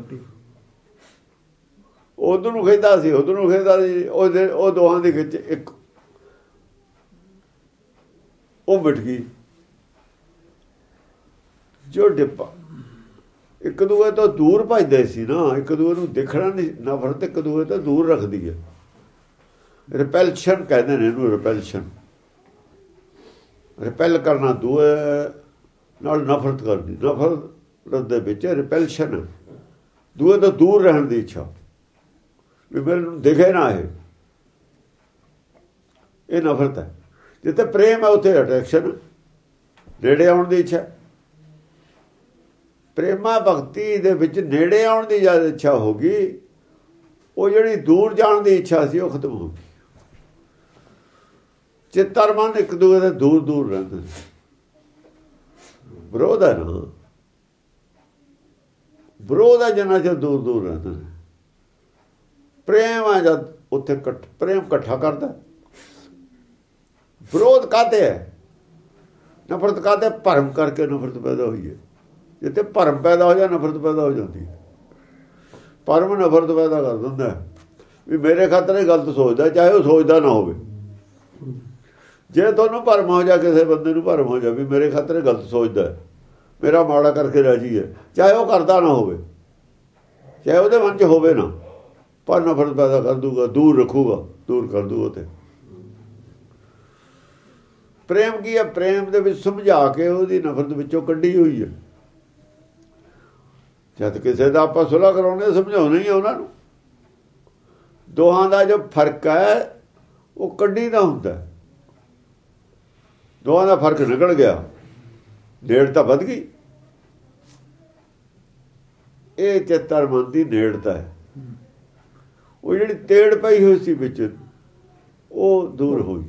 ਉਧਰ ਨੂੰ ਖੇਦਾ ਸੀ, ਉਧਰ ਨੂੰ ਖੇਦਾ ਸੀ। ਉਹ ਦੋਹਾਂ ਦੇ ਵਿੱਚ ਇੱਕ ਉਹ ਮਿਟ ਗਈ। ਜੋ ਡਿੱਪਾ ਇੱਕ ਦੂਏ ਤੋਂ ਦੂਰ ਭੱਜਦੇ ਸੀ ਨਾ, ਇੱਕ ਦੂਏ ਨੂੰ ਦੇਖਣਾ ਨਹੀਂ, ਨਫ਼ਰਤ ਇੱਕ ਦੂਏ ਤੋਂ ਦੂਰ ਰੱਖਦੀ ਹੈ। ਰਿਪੈਲਸ਼ਨ ਕਹਿੰਦੇ ਨੇ ਇਹਨੂੰ, ਰਿਪੈਲਸ਼ਨ। ਰਿਪੈਲ ਕਰਨਾ, ਦੂਏ ਨਾਲ ਨਫ਼ਰਤ ਕਰਨੀ। ਨਫ਼ਰਤ ਦੇ ਵਿੱਚ ਰਿਪੈਲਸ਼ਨ, ਦੂਏ ਤੋਂ ਦੂਰ ਰਹਿਣ ਦੀ ਇੱਛਾ, ਵੀ ਮੈਨੂੰ ਦਿਖੇ ਨਾ ਇਹ ਨਫ਼ਰਤ ਹੈ। ਜਿੱਥੇ ਪ੍ਰੇਮ ਹੈ ਉੱਥੇ ਅਟਰੈਕਸ਼ਨ, ਨੇੜੇ ਆਉਣ ਦੀ ਇੱਛਾ। ਪ੍ਰੇਮਾ ਭਗਤੀ ਦੇ ਵਿੱਚ ਨੇੜੇ ਆਉਣ ਦੀ ਜ਼ਿਆਦਾ ਇੱਛਾ ਹੋ ਗਈ। ਉਹ ਜਿਹੜੀ ਦੂਰ ਜਾਣ ਦੀ ਇੱਛਾ ਸੀ ਉਹ ਖਤਮ ਹੋ ਗਈ। ਚਿੱਤਰ ਮਨ ਇੱਕ ਦੂਜੇ ਦੇ ਦੂਰ ਦੂਰ ਰਹਿੰਦੇ ਨੇ। ਵਿਰੋਧ ਹੈ ਨਾ, ਵਿਰੋਧ ਹੈ ਜਿੰਨਾ ਚਿਰ ਦੂਰ ਦੂਰ ਰਹਿੰਦੇ ਨੇ। ਪ੍ਰੇਮ ਹੈ ਜਦ ਉੱਥੇ ਪ੍ਰੇਮ ਇਕੱਠਾ ਕਰਦਾ। ਵਿਰੋਧ ਕਾਹਤੇ ਹੈ? ਨਫ਼ਰਤ ਕਾਹਤੇ? ਭਰਮ ਕਰਕੇ ਨਫ਼ਰਤ ਪੈਦਾ ਹੋਈ ਹੈ। ਜਿੱਥੇ ਭਰਮ ਪੈਦਾ ਹੋ ਜਾ ਨਫ਼ਰਤ ਪੈਦਾ ਹੋ ਜਾਂਦੀ ਹੈ। ਭਰਮ ਨਫ਼ਰਤ ਪੈਦਾ ਕਰ ਦਿੰਦਾ ਵੀ ਮੇਰੇ ਖਾਤਰ ਇਹ ਗਲਤ ਸੋਚਦਾ, ਚਾਹੇ ਉਹ ਸੋਚਦਾ ਨਾ ਹੋਵੇ। ਜੇ ਤੁਹਾਨੂੰ ਭਰਮ ਹੋ ਜਾ, ਕਿਸੇ ਬੰਦੇ ਨੂੰ ਭਰਮ ਹੋ ਜਾ ਵੀ ਮੇਰੇ ਖਾਤਰ ਇਹ ਗਲਤ ਸੋਚਦਾ, ਮੇਰਾ ਮਾੜਾ ਕਰਕੇ ਰਾਜੀ ਹੈ, ਚਾਹੇ ਉਹ ਕਰਦਾ ਨਾ ਹੋਵੇ, ਚਾਹੇ ਉਹਦੇ ਮਨ 'ਚ ਹੋਵੇ ਨਾ, ਪਰ ਨਫ਼ਰਤ ਪੈਦਾ ਕਰ ਦੂਗਾ, ਦੂਰ ਰੱਖੂਗਾ, ਦੂਰ ਕਰ ਦੂਗਾ। ਤੇ ਪ੍ਰੇਮ ਕੀ ਹੈ? ਪ੍ਰੇਮ ਦੇ ਵਿੱਚ ਸਮਝਾ ਕੇ ਉਹਦੀ ਨਫ਼ਰਤ ਵਿੱਚੋਂ ਕੱਢੀ ਹੋਈ ਹੈ। ਜਦ ਕਿਸੇ ਦਾ ਆਪਾਂ ਸੁਲ੍ਹਾ ਕਰਾਉਣੇ, ਸਮਝਾਉਣਾ ਹੀ ਉਹਨਾਂ ਨੂੰ। ਦੋਹਾਂ ਦਾ ਜੋ ਫਰਕ ਹੈ ਉਹ ਕੱਢੀ ਦਾ ਹੁੰਦਾ। ਦੋਹਾਂ ਦਾ ਫਰਕ ਨਿਕਲ ਗਿਆ, ਨੇੜਤਾ ਵੱਧ ਗਈ। ਇਹ ਚਿੱਤਰ ਮਨ ਦੀ ਨੇੜਤਾ ਹੈ। ਉਹ ਜਿਹੜੀ ਤੇੜ ਪਈ ਹੋਈ ਸੀ ਵਿੱਚ, ਉਹ ਦੂਰ ਹੋਈ।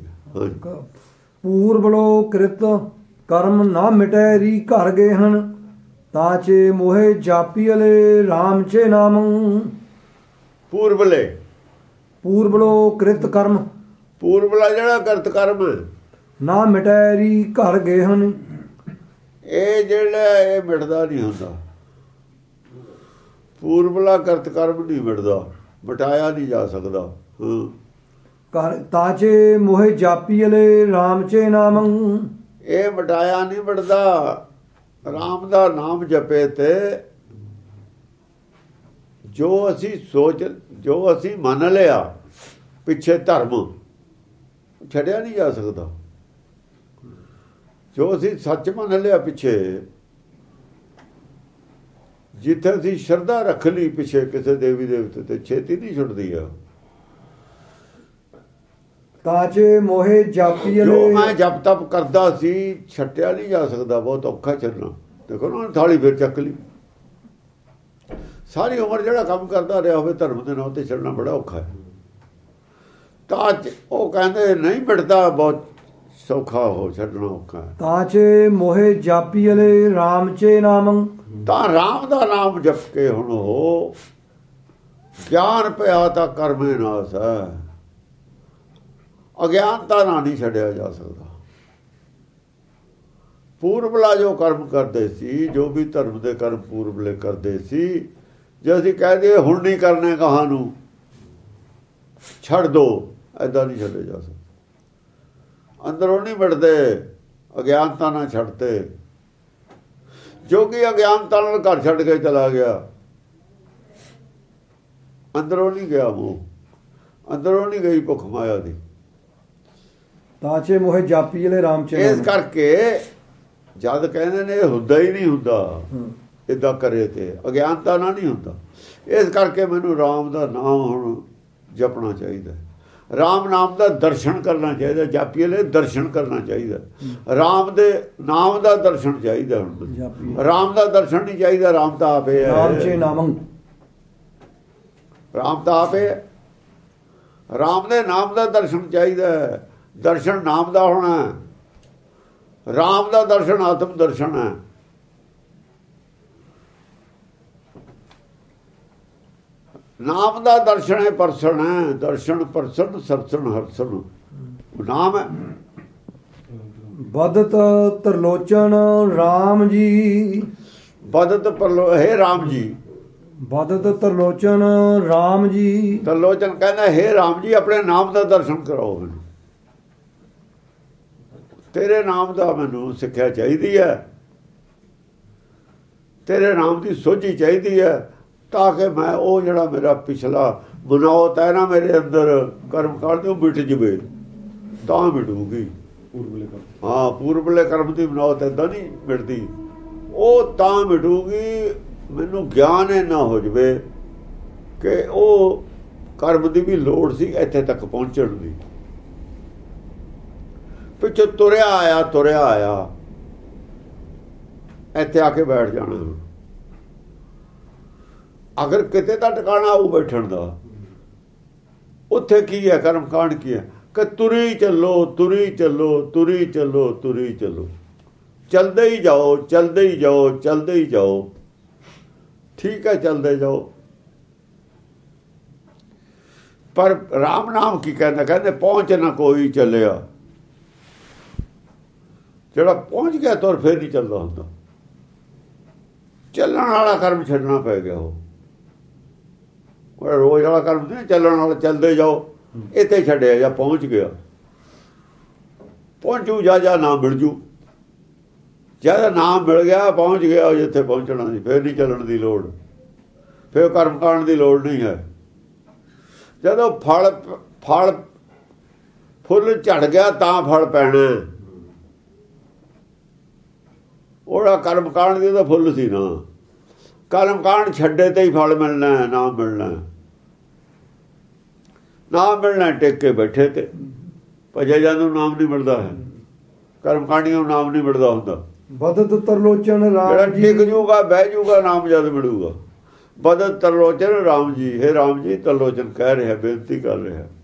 ਪੂਰਬਲੋ ਕ੍ਰਿਤ ਕਰਮ ਨਾ ਮਿਟੈ ਰੀ ਘਰ ਗਏ ਹਨ ਤਾਚੇ ਮੋਹੇ ਜਾਪੀਲੇ ਰਾਮ ਚੇ ਨਾਮ। ਪੂਰਬਲੇ, ਪੂਰਬਲੋ ਕ੍ਰਿਤ ਕਰਮ, ਪੂਰਬਲਾ ਜਿਹੜਾ ਕਰਤ ਕਰਮ ਨਾ ਮਿਟੈ ਰੀ ਘਰ ਗਏ ਹਨ। ਇਹ ਜਿਹੜਾ ਇਹ ਮਿਟਦਾ ਨਹੀਂ ਹੁੰਦਾ। ਪੂਰਬਲਾ ਕਰਤ ਕਰਮ ਨਹੀਂ ਮਿਟਦਾ, ਮਿਟਾਇਆ ਨਹੀਂ ਜਾ ਸਕਦਾ। ਤਾਚੇ ਮੋਹੇ ਜਾਪੀਲੇ ਰਾਮ ਚੇ ਨਾਮ। ਇਹ ਮਿਟਾਇਆ ਨਹੀਂ ਮਿਟਦਾ। ਰਾਮ ਦਾ ਨਾਮ ਜਪੇ ਤੇ ਜੋ ਅਸੀਂ ਸੋਚ, ਜੋ ਅਸੀਂ ਮੰਨ ਲਿਆ ਪਿੱਛੇ ਧਰਮ, ਛੱਡਿਆ ਨਹੀਂ ਜਾ ਸਕਦਾ। ਜੋ ਅਸੀਂ ਸੱਚ ਮੰਨ ਲਿਆ ਪਿੱਛੇ, ਜਿੱਥੇ ਅਸੀਂ ਸ਼ਰਧਾ ਰੱਖ ਲਈ ਪਿੱਛੇ ਕਿਸੇ ਦੇਵੀ ਦੇਵਤੇ ਤੇ, ਛੇਤੀ ਨਹੀਂ ਛੁੱਟਦੀ ਆ। ਤਾਚੇ ਮੋਹੇ ਜਾਪੀਲੇ, ਜੋ ਮੈਂ ਜਪ ਤਪ ਕਰਦਾ ਸੀ ਛੱਟਿਆ ਨਹੀਂ ਜਾ ਸਕਦਾ। ਬਹੁਤ ਔਖਾ ਚੱਲਣਾ। ਦੇਖੋ ਨਾ, ਥਾਲੀ ਫਿਰ ਚੱਕ ਲਈ। ਸਾਰੀ ਉਮਰ ਜਿਹੜਾ ਕੰਮ ਕਰਦਾ ਰਿਹਾ ਹੋਵੇ ਧਰਮ ਦੇ ਨਾਮ ਤੇ ਛੱਡਣਾ ਬੜਾ ਔਖਾ ਹੈ। ਤਾਂ ਉਹ ਕਹਿੰਦੇ ਨਹੀਂ ਮਿਟਦਾ, ਬਹੁਤ ਸੌਖਾ ਹੋ ਛੱਡਣਾ ਔਖਾ ਹੈ। ਤਾਚੇ ਮੋਹੇ ਜਾਪੀਲੇ ਰਾਮ ਚੇ ਨਾਮ। ਤਾਂ ਰਾਮ ਦਾ ਨਾਮ ਜਪ ਕੇ ਹੁਣ ਉਹ ਗਿਆਨ ਪਿਆ ਤਾਂ ਕਰਮੇ ਨਾਸ ਹੈ। ਅਗਿਆਨਤਾ ਨਾਲ ਨਹੀਂ ਛੱਡਿਆ ਜਾ ਸਕਦਾ। ਪੂਰਬਲਾ ਜੋ ਕਰਮ ਕਰਦੇ ਸੀ, ਜੋ ਵੀ ਧਰਮ ਦੇ ਕਰਮ ਪੂਰਬਲੇ ਕਰਦੇ ਸੀ, ਜੇ ਅਸੀਂ ਕਹਿ ਦਈਏ ਹੁਣ ਨਹੀਂ ਕਰਨੇ, ਕਹਾਂ ਨੂੰ ਛੱਡ ਦੋ, ਐਦਾਂ ਨਹੀਂ ਛੱਡੇ ਜਾ ਸਕਦਾ। ਅੰਦਰੋਂ ਨਹੀਂ ਮਿਟਦੇ, ਅਗਿਆਨਤਾ ਨਾਲ ਛੱਡਦੇ। ਜੋ ਕਿ ਅਗਿਆਨਤਾ ਨਾਲ ਘਰ ਛੱਡ ਕੇ ਚਲਾ ਗਿਆ, ਅੰਦਰੋਂ ਨਹੀਂ ਗਿਆ ਮੂੰਹ, ਅੰਦਰੋਂ ਨਹੀਂ ਗਈ ਭੁੱਖ ਮਾਇਆ ਦੀ। ਤਾਚੇ ਮੋਹੇ ਜਾਪੀਲੇ ਰਾਮ ਚੇ। ਇਸ ਕਰਕੇ ਜਦ ਕਹਿੰਦੇ ਨੇ ਹੁੰਦਾ ਹੀ ਨਹੀਂ ਹੁੰਦਾ, ਏਦਾਂ ਕਰੇ ਤੇ ਅਗਿਆਨਤਾ ਨਾਲ ਨਹੀਂ ਹੁੰਦਾ। ਇਸ ਕਰਕੇ ਮੈਨੂੰ ਰਾਮ ਦਾ ਨਾਮ ਹੁਣ ਜਪਣਾ ਚਾਹੀਦਾ। ਰਾਮ ਨਾਮ ਦਾ ਦਰਸ਼ਨ ਕਰਨਾ ਚਾਹੀਦਾ। ਜਾਪੀਲੇ ਦਰਸ਼ਨ ਕਰਨਾ ਚਾਹੀਦਾ। ਰਾਮ ਦੇ ਨਾਮ ਦਾ ਦਰਸ਼ਨ ਚਾਹੀਦਾ। ਹੁਣ ਰਾਮ ਦਾ ਦਰਸ਼ਨ ਨਹੀਂ ਚਾਹੀਦਾ। ਰਾਮ ਤਾਂ ਆਪੇ ਹੈ। ਰਾਮ ਚੇ ਨਾਮ, ਰਾਮ ਤਾਂ ਆਪੇ ਹੈ। ਰਾਮ ਦੇ ਨਾਮ ਦਾ ਦਰਸ਼ਨ ਚਾਹੀਦਾ ਹੈ। ਦਰਸ਼ਨ ਨਾਮ ਦਾ ਹੋਣਾ ਹੈ। ਰਾਮ ਦਾ ਦਰਸ਼ਨ ਆਤਮ ਦਰਸ਼ਨ ਹੈ। ਨਾਮ ਦਾ ਦਰਸ਼ਨ ਹੈ ਪਰਸਨ ਹੈ। ਦਰਸ਼ਨ ਪਰਸਨ ਸਰਸਨ ਹਰਸਨ ਨਾਮ ਹੈ। ਬਦਤ ਤਰਲੋਚਨ ਰਾਮ ਜੀ। ਬਦਤ ਹੈ ਰਾਮ ਜੀ। ਬਦਤ ਤਰਲੋਚਨ ਰਾਮ ਜੀ। ਤਰਲੋਚਨ ਕਹਿੰਦਾ ਹੈ ਰਾਮ ਜੀ ਆਪਣੇ ਨਾਮ ਦਾ ਦਰਸ਼ਨ ਕਰਾਓ ਮੈਨੂੰ। ਤੇਰੇ ਨਾਮ ਦਾ ਮੈਨੂੰ ਸਿੱਖਿਆ ਚਾਹੀਦੀ ਹੈ। ਤੇਰੇ ਨਾਮ ਦੀ ਸੋਝੀ ਚਾਹੀਦੀ ਹੈ ਤਾਂ ਕਿ ਮੈਂ ਉਹ ਜਿਹੜਾ ਮੇਰਾ ਪਿਛਲਾ ਮਨੌਤ ਹੈ ਨਾ ਮੇਰੇ ਅੰਦਰ ਕਰਮ ਕਾਂਡ ਦੇ ਮਿਟ ਜਵੇ ਤਾਂ ਮਿਟੂਗੀ। ਹਾਂ ਪੂਰਬਲੇ ਕਰਮ ਦੀ ਮਨੌਤ ਏਦਾਂ ਨਹੀਂ ਮਿਟਦੀ। ਉਹ ਤਾਂ ਮਿਟੂਗੀ ਮੈਨੂੰ ਗਿਆਨ ਇੰਨਾ ਹੋ ਜਵੇ ਕਿ ਉਹ ਕਰਮ ਦੀ ਵੀ ਲੋੜ ਸੀ ਇੱਥੇ ਤੱਕ ਪਹੁੰਚਣ ਦੀ। ਪਿੱਛੇ ਤੁਰਿਆ ਆਇਆ ਇੱਥੇ ਆ ਕੇ ਬੈਠ ਜਾਣਾ। ਅਗਰ ਕਿਤੇ ਤਾਂ ਟਿਕਾਣਾ ਆਊ ਬੈਠਣ ਦਾ। ਉੱਥੇ ਕੀ ਹੈ ਕਰਮ ਕਾਂਡ ਕੀ ਹੈ ਕਿ ਤੁਰੀ ਚੱਲੋ ਤੁਰੀ ਚੱਲੋ ਤੁਰੀ ਚੱਲੋ ਤੁਰੀ ਚੱਲੋ। ਚਲਦੇ ਹੀ ਜਾਓ ਚਲਦੇ ਹੀ ਜਾਓ ਚਲਦੇ ਹੀ ਜਾਓ। ਠੀਕ ਹੈ ਚਲਦੇ ਜਾਓ। ਪਰ ਰਾਮ ਨਾਮ ਕੀ ਕਹਿੰਦਾ? ਕਹਿੰਦੇ ਪਹੁੰਚ ਨਾ ਕੋਈ ਚੱਲਿਆ। ਜਿਹੜਾ ਪਹੁੰਚ ਗਿਆ ਤੁਰ ਫੇਰ ਨਹੀਂ ਚੱਲਦਾ ਹੁੰਦਾ। ਚੱਲਣ ਵਾਲਾ ਕਰਮ ਛੱਡਣਾ ਪੈ ਗਿਆ। ਉਹ ਰੋਜ਼ ਵਾਲਾ ਕਰਮ ਨਹੀਂ ਚੱਲਣ ਵਾਲਾ। ਚੱਲਦੇ ਜਾਓ ਇੱਥੇ ਛੱਡਿਆ ਜਾਂ ਪਹੁੰਚ ਗਿਆ। ਪਹੁੰਚੂ ਜਾਂ ਨਾਮ ਮਿਲ ਜੂ। ਜਦ ਨਾਮ ਮਿਲ ਗਿਆ ਪਹੁੰਚ ਗਿਆ ਜਿੱਥੇ ਪਹੁੰਚਣਾ ਸੀ। ਫੇਰ ਨਹੀਂ ਚੱਲਣ ਦੀ ਲੋੜ। ਫੇਰ ਕਰਮ ਕਾਂਡ ਦੀ ਲੋੜ ਨਹੀਂ ਹੈ। ਜਦੋਂ ਫੁੱਲ ਝੜ ਗਿਆ ਤਾਂ ਫਲ ਪੈਣਾ। ਉਹਦਾ ਕਰਮ ਕਾਂਡ ਦੀ ਤਾਂ ਫੁੱਲ ਸੀ ਨਾ। ਕਰਮ ਕਾਂਡ ਛੱਡੇ ਤੇ ਹੀ ਫਲ ਮਿਲਣਾ। ਨਾਮ ਮਿਲਣਾ। ਨਾਮ ਮਿਲਣਾ ਟਿਕ ਕੇ ਬੈਠੇ ਤੇ। ਭਜੇ ਜਾਂਦੇ ਨੂੰ ਨਾਮ ਨਹੀਂ ਮਿਲਦਾ ਹੈ। ਕਰਮ ਕਾਂਡੀਆਂ ਨੂੰ ਨਾਮ ਨਹੀਂ ਮਿਲਦਾ ਹੁੰਦਾ। ਬਦਤ ਤਰਲੋਚਨ ਰਾਮ ਜੀ। ਟਿਕ ਜੂਗਾ ਬਹਿ ਜੂਗਾ ਨਾਮ ਜਦ ਮਿਲੂਗਾ। ਬਦਤ ਤਰਲੋਚਨ ਰਾਮ ਜੀ। ਹੈ ਰਾਮ ਜੀ ਤਰਲੋਚਨ ਕਹਿ ਰਿਹਾ ਬੇਨਤੀ ਕਰ ਰਿਹਾ।